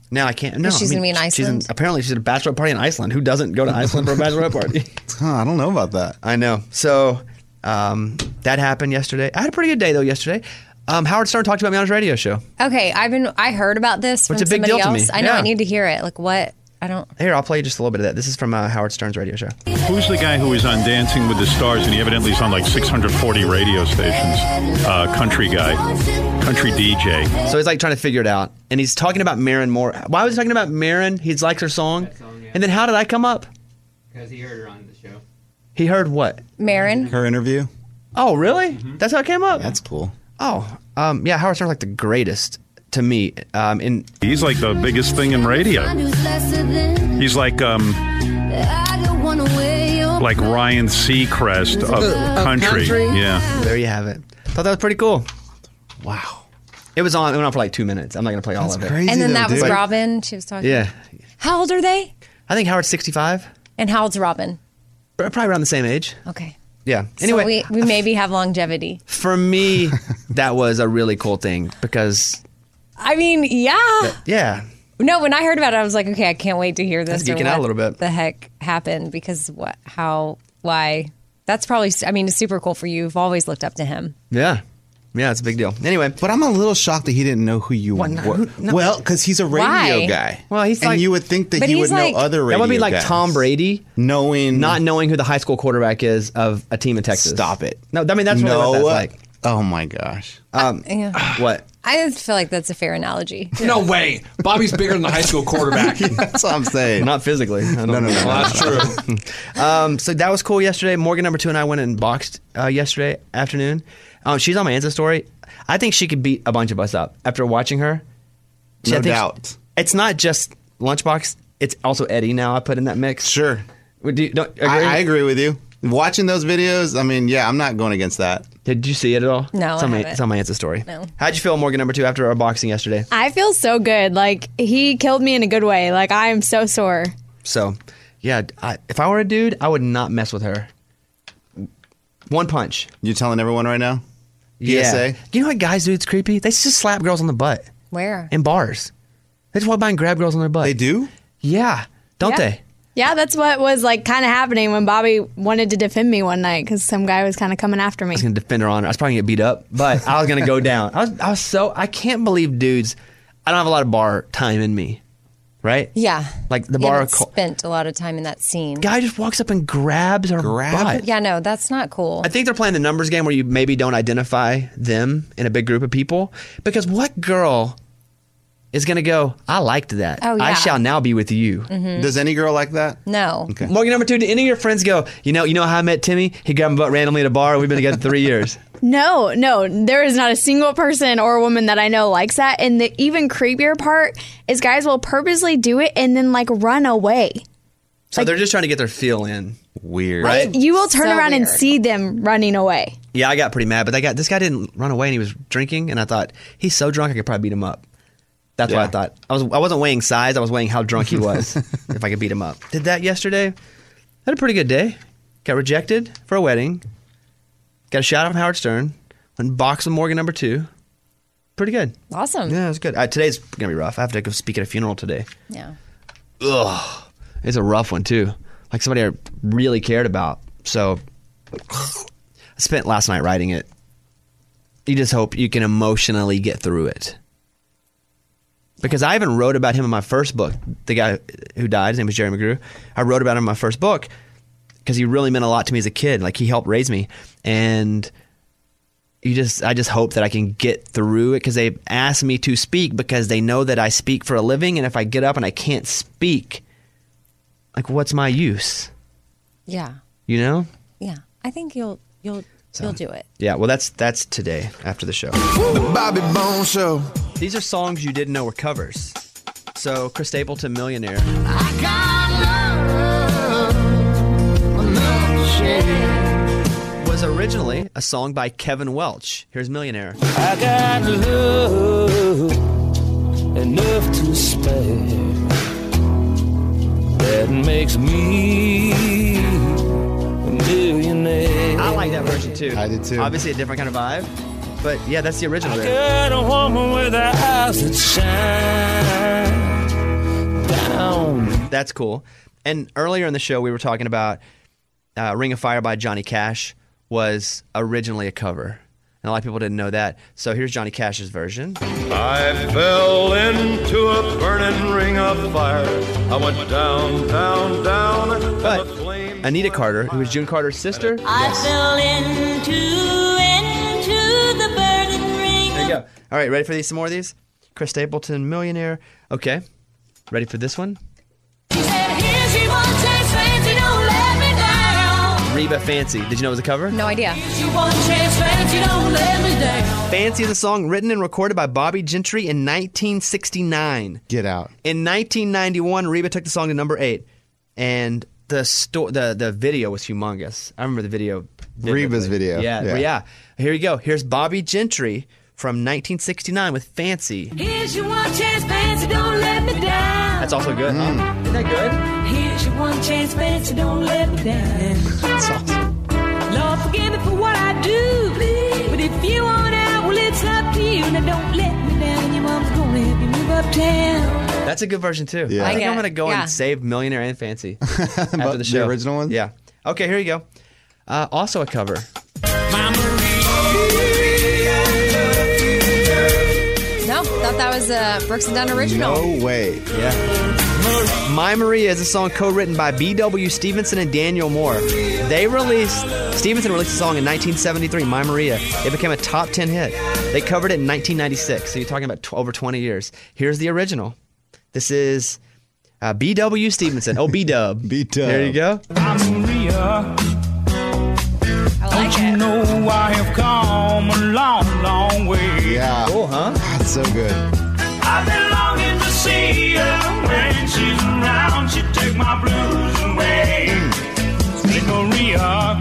Now I can't. No,
She's
I mean,
gonna be in Iceland?
Apparently, she's at a bachelor party in Iceland. Who doesn't go to Iceland for a bachelorette party?
I don't know about that.
I know. So that happened yesterday. I had a pretty good day though yesterday. Howard Stern talked about me on his radio show.
Okay, I heard about this from
It's a big
somebody
deal to
else.
me.
I know.
Yeah.
I need to hear it. Like what? I don't.
Here, I'll play you just a little bit of that. This is from Howard Stern's radio show.
Who's the guy who was on Dancing with the Stars and he evidently is on like 640 radio stations? Country guy, country DJ.
So he's like trying to figure it out, and he's talking about Maren Moore. Why was he talking about Maren? He likes her song, and then how did I come up?
Because he heard her on the show.
He heard what?
Maren.
Her interview.
Oh, really? That's how it came up.
That's cool.
Oh, yeah. Howard Stern's like the greatest to me.
He's like the biggest thing in radio. He's like Ryan Seacrest of country. Yeah.
There you have it. Thought that was pretty cool. Wow. It went on for like 2 minutes. I'm not going to play all of it.
And then that was Robin. She was talking.
Yeah.
How old are they?
I think Howard's 65.
And how old's Robin?
Probably around the same age.
Okay.
Yeah. Anyway,
so we maybe have longevity.
for me, that was a really cool thing because,
I mean, yeah.
yeah.
No, when I heard about it, I was like, okay, I can't wait to hear this.
That's geeking
or
out a
what
little bit.
The heck happened? Because what? How? Why? That's probably. I mean, it's super cool for you. You've always looked up to him.
Yeah. Yeah, it's a big deal. Anyway.
But I'm a little shocked that he didn't know who you were.
No.
Well, because he's a radio
Why?
guy.
Well, he's
and
like,
you would think that
But
he
he's
would
like-
know other radio
that would be like
guys.
Tom Brady
not
knowing who the high school quarterback is of a team in Texas.
Stop it.
No, I mean, that's really what that's like.
Oh, my gosh.
Yeah.
What?
I just feel like that's a fair analogy.
No way. Bobby's bigger than the high school quarterback.
That's what I'm saying.
Not physically.
No.
That's true.
So that was cool yesterday. Morgan number 2 and I went and boxed yesterday afternoon. She's on my Insta story. I think she could beat a bunch of us up after watching her.
No doubt.
It's not just Lunchbox. It's also Eddie now I put in that mix.
Sure.
Don't agree?
I agree with you. Watching those videos, I mean, yeah, I'm not going against that.
Did you see it at all?
No,
it's
I
on
haven't.
It's on my Insta story.
No.
How'd you feel, Morgan number 2, after our boxing yesterday?
I feel so good. Like, he killed me in a good way. Like, I am so sore.
So, yeah, if I were a dude, I would not mess with her. One punch.
You telling everyone right now?
Yeah.
PSA?
You know what guys do? It's creepy. They just slap girls on the butt
Where?
in bars. They just walk by and grab girls on their butt.
They do?
Yeah. Don't
Yeah.
they?
Yeah, that's what was like kind of happening when Bobby wanted to defend me one night because some guy was kind of coming after me.
I was going to defend her honor. I was probably going to get beat up, but I was going to go down. I can't believe dudes, I don't have a lot of bar time in me, right?
Yeah.
Like the
You
bar.
haven't spent a lot of time in that scene.
Guy just walks up and grabs her butt.
Yeah, no, that's not cool.
I think they're playing the numbers game where you maybe don't identify them in a big group of people. Because what girl is going to go, I liked that.
Oh, yeah.
I shall now be with you.
Mhm.
Does any girl like that?
No.
Okay.
Morgan number 2, did any of your friends go, you know how I met Timmy? He grabbed my butt randomly at a bar. We've been together 3 years.
No, there is not a single person or woman that I know likes that. And the even creepier part is guys will purposely do it and then like run away.
So they're just trying to get their feel in.
Weird.
Right?
You will turn
So
around and
weird.
see them running away.
Yeah, I got pretty mad, but this guy didn't run away and he was drinking, and I thought, he's so drunk I could probably beat him up. That's what I thought. I wasn't weighing size, I was weighing how drunk he was if I could beat him up. Did that yesterday. Had a pretty good day. Got rejected for a wedding. Got a shout out from Howard Stern. Went and boxed with Morgan number 2. Pretty good.
Awesome.
Yeah, it was good. Today's going to be rough. I have to go speak at a funeral today.
Yeah.
Ugh. It's a rough one, too. Like somebody I really cared about. So I spent last night writing it. You just hope you can emotionally get through it. Because I even wrote about him in my first book. The guy who died, his name was Jerry McGrew. I wrote about him in my first book because he really meant a lot to me as a kid. Like, he helped raise me. And I just hope that I can get through it, because they've asked me to speak because they know that I speak for a living. And if I get up and I can't speak, like, what's my use?
Yeah.
You know?
Yeah. I think you'll do it.
Yeah, well, that's today after the show.
The Bobby Bones Show.
These are songs you didn't know were covers. So, Chris Stapleton, Millionaire,
I got love enough to share.
was originally a song by Kevin Welch. Here's Millionaire.
I got love enough to spare. That makes me a millionaire.
I like that version too.
I did too.
Obviously a different kind of vibe. But yeah, that's the original there.
Got a woman with her eyes that shine.
down. That's cool. And earlier in the show, we were talking about Ring of Fire by Johnny Cash was originally a cover. And a lot of people didn't know that. So here's Johnny Cash's version.
I fell into a burning ring of fire. I went down, down, down.
But Anita Carter, who was June Carter's sister.
I fell into the burning ring.
There you go. All right, ready for these? Some more of these? Chris Stapleton, Millionaire. Okay. Ready for this one? Reba, Fancy. Did you know it was a cover?
No idea.
Fancy is a song written and recorded by Bobby Gentry in 1969.
Get out.
In 1991, Reba took the song to number 8, and the video was humongous. I remember the video.
Reba's video.
Yeah. Here you go. Here's Bobby Gentry from 1969 with Fancy.
Here's your one chance, Fancy, don't let me down.
That's also good, huh? Isn't that good?
Here's your one chance, Fancy, don't let me down.
That's awesome.
Lord, forgive me for what I do, please. But if you want out, well, it's up to you. Now don't let me down. Your mom's gonna help you move uptown.
That's a good version, too.
Yeah.
I think
I
I'm
get
going to
it.
go
Yeah.
and save Millionaire and Fancy after
But
the show.
the original one?
Yeah. Okay, here you go. Also a cover.
No, thought that was a Brooks and Dunn original.
No way.
Yeah. My Maria is a song co-written by B.W. Stevenson and Daniel Moore. Stevenson released a song in 1973, My Maria. It became a top 10 hit. They covered it in 1996, so you're talking about over 20 years. Here's the original. This is B.W. Stevenson. Oh, B-Dub.
B-Dub.
There you go.
Maria,
I like
don't you
it.
know I have come a long, long way.
Yeah.
Cool, huh?
That's so good.
I've been longing to see her when she's around. She take my blues away. Sweet Maria,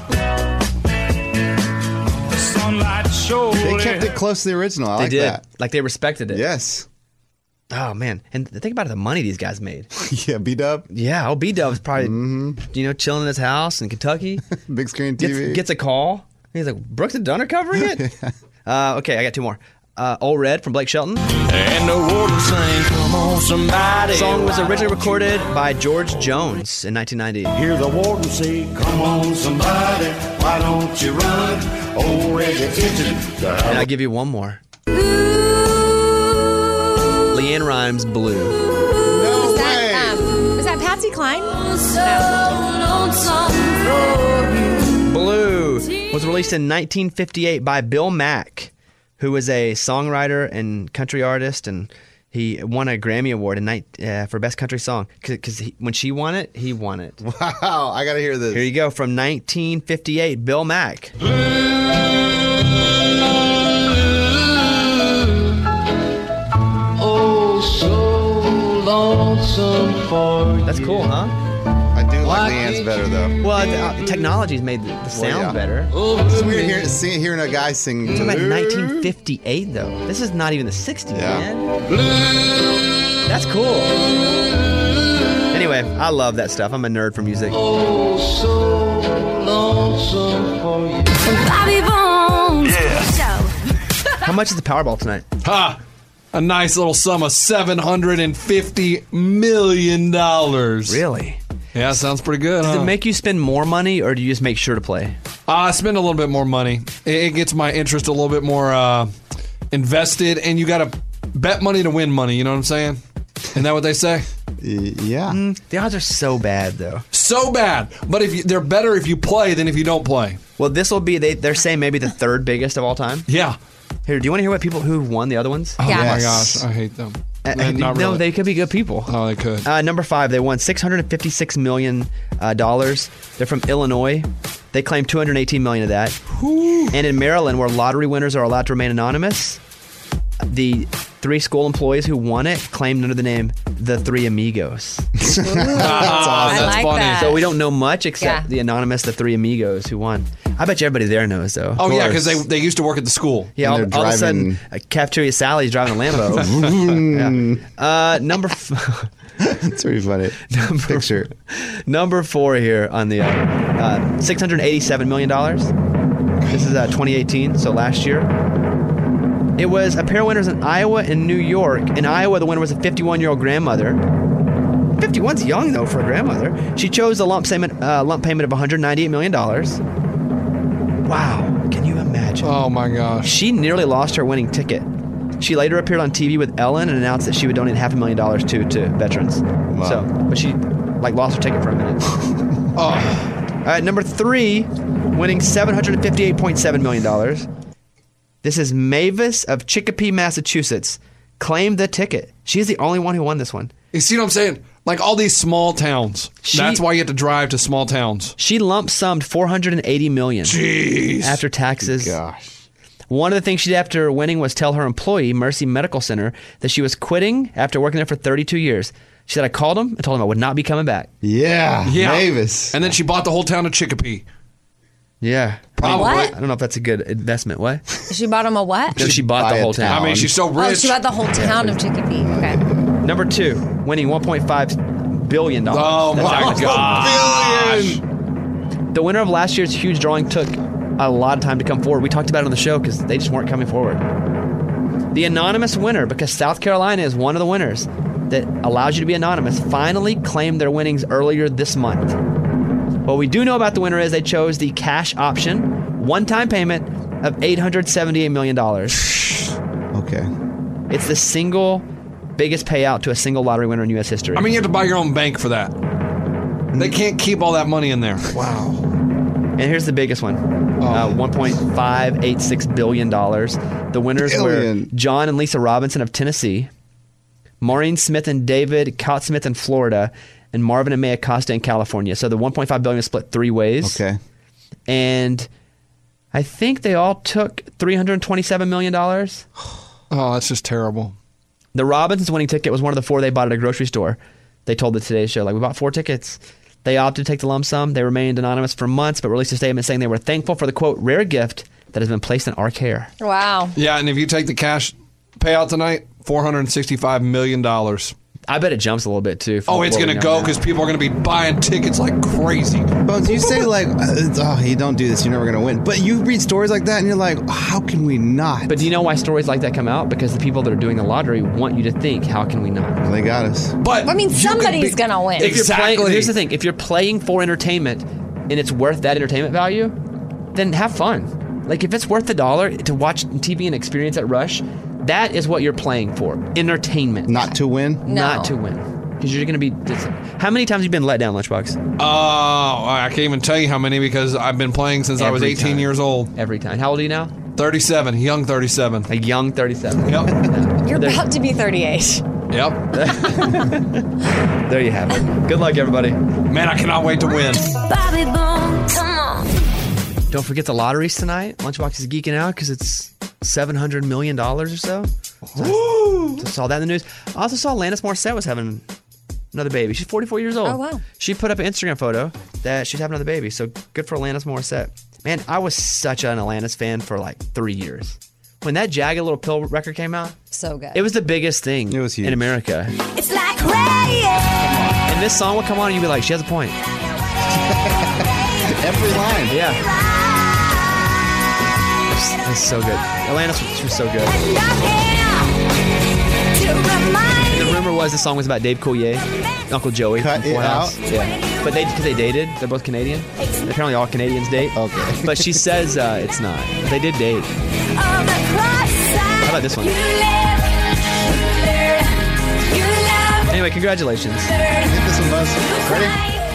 the sunlight shows.
They kept it close to the original. I like
They did.
that.
Like they respected it.
Yes.
Oh, man. And think about the money these guys made.
Yeah, B-Dub.
Yeah. Oh, B-Dub's probably, chilling in his house in Kentucky.
Big screen TV.
Gets a call. He's like, Brooks and Dunn are covering it? Okay, I got 2 more. Old Red from Blake Shelton.
And the warden sang, come on, somebody.
The song was originally recorded by George Jones in 1990.
Hear the warden say, come on, somebody. Why don't you run? Old Red, your kitchen.
And I'll give you one more. Leanne Rimes, Blue.
No way.
Was that Patsy Cline?
Blue was released in 1958 by Bill Mack, who was a songwriter and country artist, and he won a Grammy Award for Best Country Song. Because when she won it, he won it.
Wow, I got to hear this.
Here you go, from 1958, Bill Mack.
Oh, so lonesome for
That's cool, huh?
I do like Leanne's better, though.
Well, technology's made the sound
yeah.
better.
It's weird hearing a guy sing.
You're talking about 1958, though. This is not even the 60s, man. That's cool. Anyway, I love that stuff. I'm a nerd for music.
Oh, so lonesome for you.
Bobby Bones.
How much is the Powerball tonight?
Ha! A nice little sum of $750 million.
Really?
Yeah, sounds pretty good,
Does
huh?
it make you spend more money, or do you just make sure to play?
I spend a little bit more money. It gets my interest a little bit more invested, and you got to bet money to win money. You know what I'm saying? Isn't that what they say?
Yeah.
The odds are so bad, though.
So bad. But they're better if you play than if you don't play.
Well, this will be, they're saying maybe the 3rd biggest of all time.
Yeah.
Here, do you want to hear what people who won the other ones?
Oh,
Yeah.
my gosh. I hate them. Not
No,
really.
they could be good people.
Oh, they could.
Number 5, they won $656 million. They're from Illinois. They claim $218 million of that. And in Maryland, where lottery winners are allowed to remain anonymous, the 3 school employees who won it claimed under the name The Three Amigos.
That's awesome.
I like
funny.
that.
So we don't know much except
Yeah.
the anonymous The Three Amigos who won. I bet you everybody there knows, though.
Oh, yeah,
course.
because they used to work at the school.
Yeah, all,
And they're
all of a sudden,
driving-
Cafeteria Sally's driving a Lambo. Yeah. Number
It's pretty funny. Picture.
number 4 here on the $687 million. This is 2018, so last year. It was a pair of winners in Iowa and New York. In Iowa, the winner was a 51-year-old grandmother. 51's young, though, for a grandmother. She chose a lump payment of $198 million. Wow. Can you imagine?
Oh, my gosh.
She nearly lost her winning ticket. She later appeared on TV with Ellen and announced that she would donate $500,000 to veterans.
Wow.
So, but she lost her ticket for a minute. All right, number 3, winning $758.7 million. This is Mavis of Chicopee, Massachusetts. Claimed the ticket. She's the only one who won this one.
You see what I'm saying? Like all these small towns. That's why you have to drive to small towns.
She lump summed $480 million.
Jeez.
After taxes.
Gosh.
One of the things she did after winning was tell her employee, Mercy Medical Center, that she was quitting after working there for 32 years. She said, I called him and told him I would not be coming back.
Yeah. Mavis.
And then she bought the whole town of Chicopee.
Yeah.
Probably.
I don't know if that's a good investment. What?
She bought him a what?
No, she bought the whole town.
I mean, she's so rich.
Oh, she bought the whole town of Chicopee. Okay.
Number 2, winning $1.5 billion.
Oh,
That's
my
how good.
gosh.
The winner of last year's huge drawing took a lot of time to come forward. We talked about it on the show because they just weren't coming forward. The anonymous winner, because South Carolina is one of the winners that allows you to be anonymous, finally claimed their winnings earlier this month. What we do know about the winner is they chose the cash option, one-time payment of $878 million.
Okay.
It's the single biggest payout to a single lottery winner in U.S. history.
I mean, you have to buy your own bank for that. They can't keep all that money in there.
Wow. And here's the biggest one. $1.586 billion. The winners were John and Lisa Robinson of Tennessee, Maureen Smith and David Cott-Smith in Florida, and Marvin and May Acosta in California. So the $1.5 billion is split 3 ways.
Okay.
And I think they all took $327 million.
Oh, that's just terrible.
The Robinsons winning ticket was one of the 4 they bought at a grocery store. They told the Today Show, we bought 4 tickets. They opted to take the lump sum. They remained anonymous for months, but released a statement saying they were thankful for the, quote, rare gift that has been placed in our care.
Wow.
Yeah, and if you take the cash payout tonight, $465 million.
I bet it jumps a little bit, too.
Oh, it's going to go because people are going to be buying tickets like crazy.
Bones, you say you don't do this, you're never going to win. But you read stories like that and you're like, how can we not?
But do you know why stories like that come out? Because the people that are doing the lottery want you to think, how can we not?
Well, they got us.
But
I mean, somebody's going to win.
Here's the thing. If you're playing for entertainment and it's worth that entertainment value, then have fun. If it's worth $1 to watch TV and experience at Rush, that is what you're playing for. Entertainment.
Not to win?
No. Not to win. Because you're going to be... How many times have you been let down, Lunchbox?
Oh, I can't even tell you how many because I've been playing since I was 18 years old.
Every time. How old are you now?
37. Young 37.
A young 37.
Yep.
You're about to be 38.
Yep.
There you have it. Good luck, everybody.
Man, I cannot wait to win.
Bobby Bones, come on.
Don't forget the lotteries tonight. Lunchbox is geeking out because it's $700 million or so.
Woo!
So saw that in the news. I also saw Alanis Morissette was having another baby. She's 44 years old.
Oh, wow.
She put up an Instagram photo that she's having another baby. So good for Alanis Morissette. Man, I was such an Alanis fan for 3 years. When that Jagged Little Pill record came out,
so good.
It was the biggest thing in America.
It's like rain.
And this song would come on and you'd be like, she has a point.
Every line.
Yeah. It's so good. Alanis was so good. And the rumor was the song was about Dave Coulier, Uncle Joey from Full House. Yeah. But because they dated, they're both Canadian. Apparently all Canadians date.
Okay.
But she says it's not. They did date. How about this one? Anyway, congratulations.
I think this one was. Ready?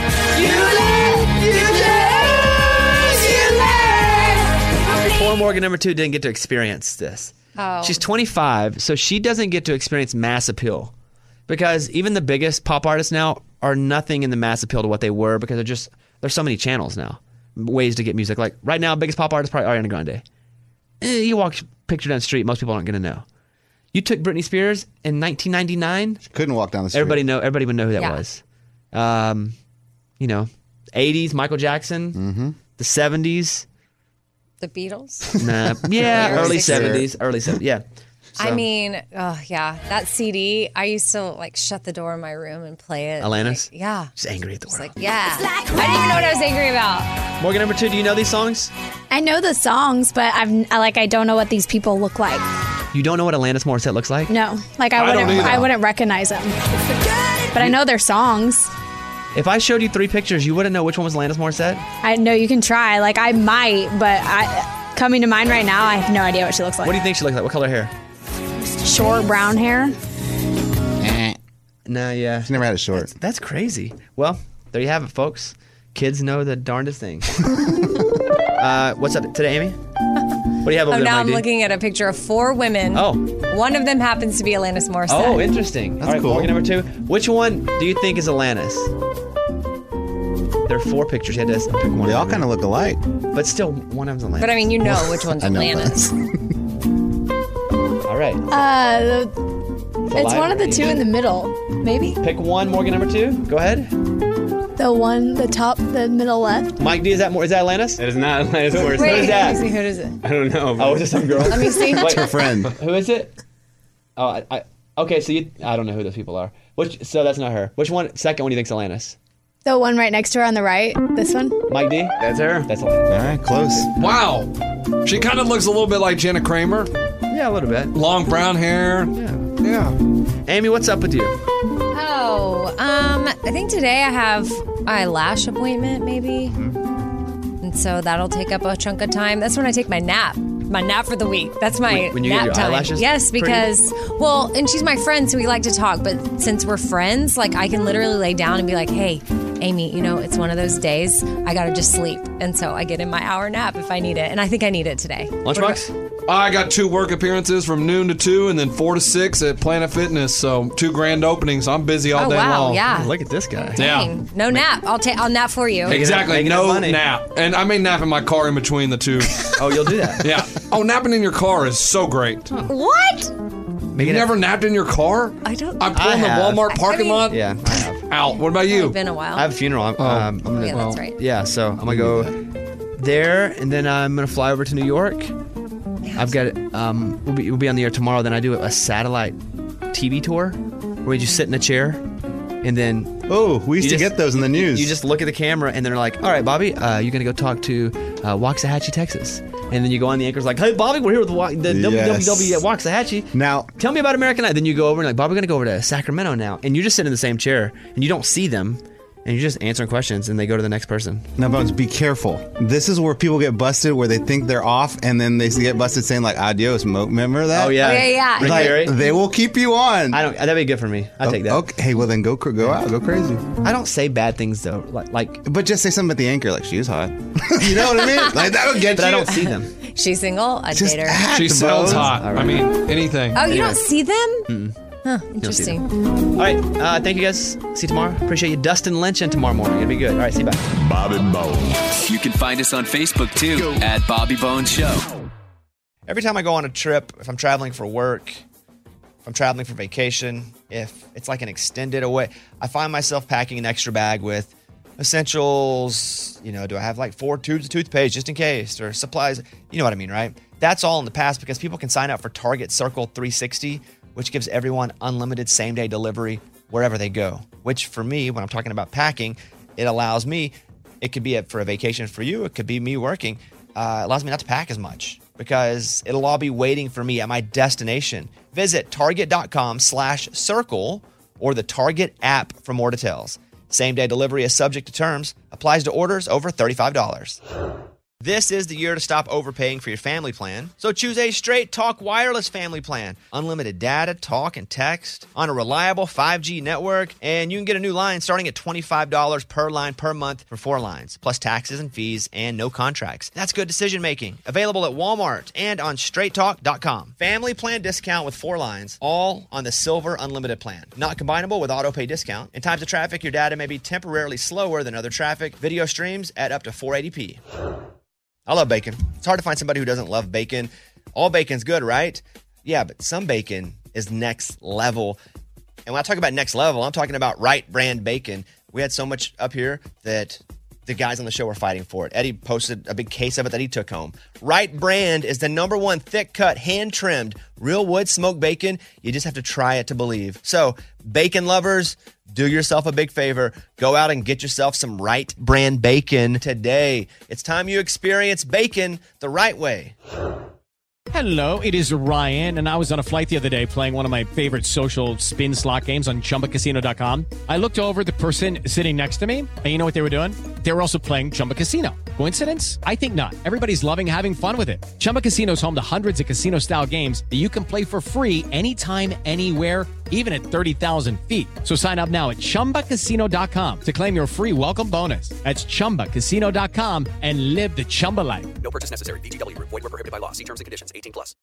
Poor Morgan number 2 didn't get to experience this.
Oh.
She's 25, so she doesn't get to experience mass appeal. Because even the biggest pop artists now are nothing in the mass appeal to what they were because there's so many channels now, ways to get music. Like right now, biggest pop artist probably Ariana Grande. You walk picture down the street, most people aren't going to know. You took Britney Spears in 1999.
She couldn't walk down the street.
Everybody would know who that was. 80s, Michael Jackson, the 70s.
The Beatles?
Nah, yeah, early 70s. Yeah. So.
I mean, that CD, I used to shut the door in my room and play it.
Alanis?
Yeah.
She's angry at the world.
Yeah. I didn't even know what I was angry about.
Morgan number 2, do you know these songs?
I know the songs, but I don't know what these people look like.
You don't know what Alanis Morissette looks like?
No. I wouldn't recognize them. but I know their songs.
If I showed you 3 pictures, you wouldn't know which one was Alanis Morissette?
I know you can try. Like, I might, but coming to mind right now, I have no idea what she looks like.
What do you think she looks like? What color hair?
Short brown hair.
No, yeah.
She never had a short.
That's crazy. Well, there you have it, folks. Kids know the darndest thing. What's up today, Amy? What do you have over there,
now
Mike
I'm
D?
looking at a picture of 4 women.
Oh.
One of them happens to be Alanis Morissette.
Oh, interesting. All right,
cool.
Morgan, number 2. Which one do you think is Alanis? There are 4 pictures. You had to pick one.
They all kind of look alike.
But still, one of them's Alanis.
But I mean, you know which one's
I know
Alanis.
All right.
It's one of the 2 in the middle, maybe.
Pick one, Morgan, number 2. Go ahead.
The top, the middle left.
Mike D, is that Alanis?
It is not Alanis Morissette.
Who is that?
Let me see, who is it?
I don't know.
Oh, is it some girl?
Let me see.
Wait,
Her friend.
who is it? Oh, okay, so I don't know who those people are. So that's not her. Which one, second one do you think's Alanis?
The one right next to her on the right. This one.
Mike D?
That's her.
That's Alanis.
All right, close.
Wow. She kind of looks a little bit like Jenna Kramer.
Yeah, a little bit.
Long brown hair. Yeah.
Amy, what's up with you?
Oh, I think today I have a lash appointment, maybe. And so that'll take up a chunk of time. That's when I take my nap. My nap for the week. That's my
When you get
nap
your
time.
eyelashes
Yes, because, well, and she's my friend, so we like to talk. But since we're friends, like, I can literally lay down and be like, hey, Amy, it's one of those days. I got to just sleep. And so I get in my hour nap if I need it. And I think I need it today.
Lunchbox?
I got 2 work appearances from noon to 2 and then 4 to 6 at Planet Fitness. So 2 grand openings. I'm busy all
Oh,
day
wow,
long.
yeah.
Look at this guy.
Yeah.
Dang, no nap. I'll nap for you.
Exactly.
Making
No
up money.
nap. And I may nap in my car in between the 2.
Oh, you'll do that?
Yeah. Oh, napping in your car is so great.
What?
You never napped in your car?
I don't.
I pull in the
have.
Walmart parking lot.
Yeah, I have.
Out. What about you?
It's been a while.
I have a funeral. I'm gonna,
yeah, that's right.
Yeah, so I'm gonna go there, and then I'm gonna fly over to New York. I've got we'll be on the air tomorrow. Then I do a satellite TV tour where you just sit in a chair, and then
we used to get those in the news.
You just look at the camera, and they're like, "All right, Bobby, you're gonna go talk to Waxahachie, Texas." And then you go on, the anchor's like, "Hey, Bobby, we're here with the WWW at Waxahachie.
Now,
tell me about American Idol." Then you go over and like, "Bobby, we're gonna go over to Sacramento now," and you just sit in the same chair, and you don't see them. And you're just answering questions, and they go to the next person.
Now, Bones, be careful. This is where people get busted, where they think they're off, and then they get busted saying like "adios." Remember that?
Oh yeah,
yeah.
Like, they will keep you on.
I don't. That'd be good for me. I take that.
Okay, hey, well then go out, go crazy.
I don't say bad things though. Like,
but just say something at the anchor, like she was hot. You know what I mean? Like that would get
but
you.
I don't see them.
She's single. I'd
Just
date her.
act,
She sounds
Bones.
hot.
All right.
I mean, anything.
Oh, you
Anyway.
don't see them?
Mm-mm.
Huh,
You don't see
interesting.
them. All right, thank you guys. See you tomorrow. Appreciate you, Dustin Lynch, and tomorrow morning. It'll be good. All right, see you back.
Bobby Bones. You can find us on Facebook too at Bobby Bones Show.
Every time I go on a trip, if I'm traveling for work, if I'm traveling for vacation, if it's like an extended away, I find myself packing an extra bag with essentials. Do I have like 4 tubes of toothpaste just in case, or supplies? You know what I mean, right? That's all in the past because people can sign up for Target Circle 360, which gives everyone unlimited same-day delivery wherever they go. Which for me, when I'm talking about packing, it allows me, it could be for a vacation for you, it could be me working, it allows me not to pack as much because it'll all be waiting for me at my destination. Visit target.com/circle or the Target app for more details. Same-day delivery is subject to terms, applies to orders over $35. This is the year to stop overpaying for your family plan. So choose a Straight Talk Wireless family plan. Unlimited data, talk, and text on a reliable 5G network. And you can get a new line starting at $25 per line per month for 4 lines, plus taxes and fees and no contracts. That's good decision making. Available at Walmart and on straighttalk.com. Family plan discount with 4 lines, all on the Silver Unlimited plan. Not combinable with auto pay discount. In times of traffic, your data may be temporarily slower than other traffic. Video streams at up to 480p. I love bacon. It's hard to find somebody who doesn't love bacon. All bacon's good, right? Yeah, but some bacon is next level. And when I talk about next level, I'm talking about Wright Brand bacon. We had so much up here that the guys on the show were fighting for it. Eddie posted a big case of it that he took home. Wright Brand is the #1 thick-cut, hand-trimmed, real wood smoked bacon. You just have to try it to believe. So, bacon lovers, do yourself a big favor. Go out and get yourself some Wright Brand bacon today. It's time you experience bacon the right way.
Hello, it is Ryan, and I was on a flight the other day playing one of my favorite social spin slot games on ChumbaCasino.com. I looked over at the person sitting next to me, and you know what they were doing? They were also playing Chumba Casino. Coincidence? I think not. Everybody's loving having fun with it. Chumba Casino is home to hundreds of casino-style games that you can play for free anytime, anywhere, even at 30,000 feet. So sign up now at ChumbaCasino.com to claim your free welcome bonus. That's ChumbaCasino.com and live the Chumba life.
No purchase necessary. VGW Group. Void where prohibited by law. See terms and conditions. 18+.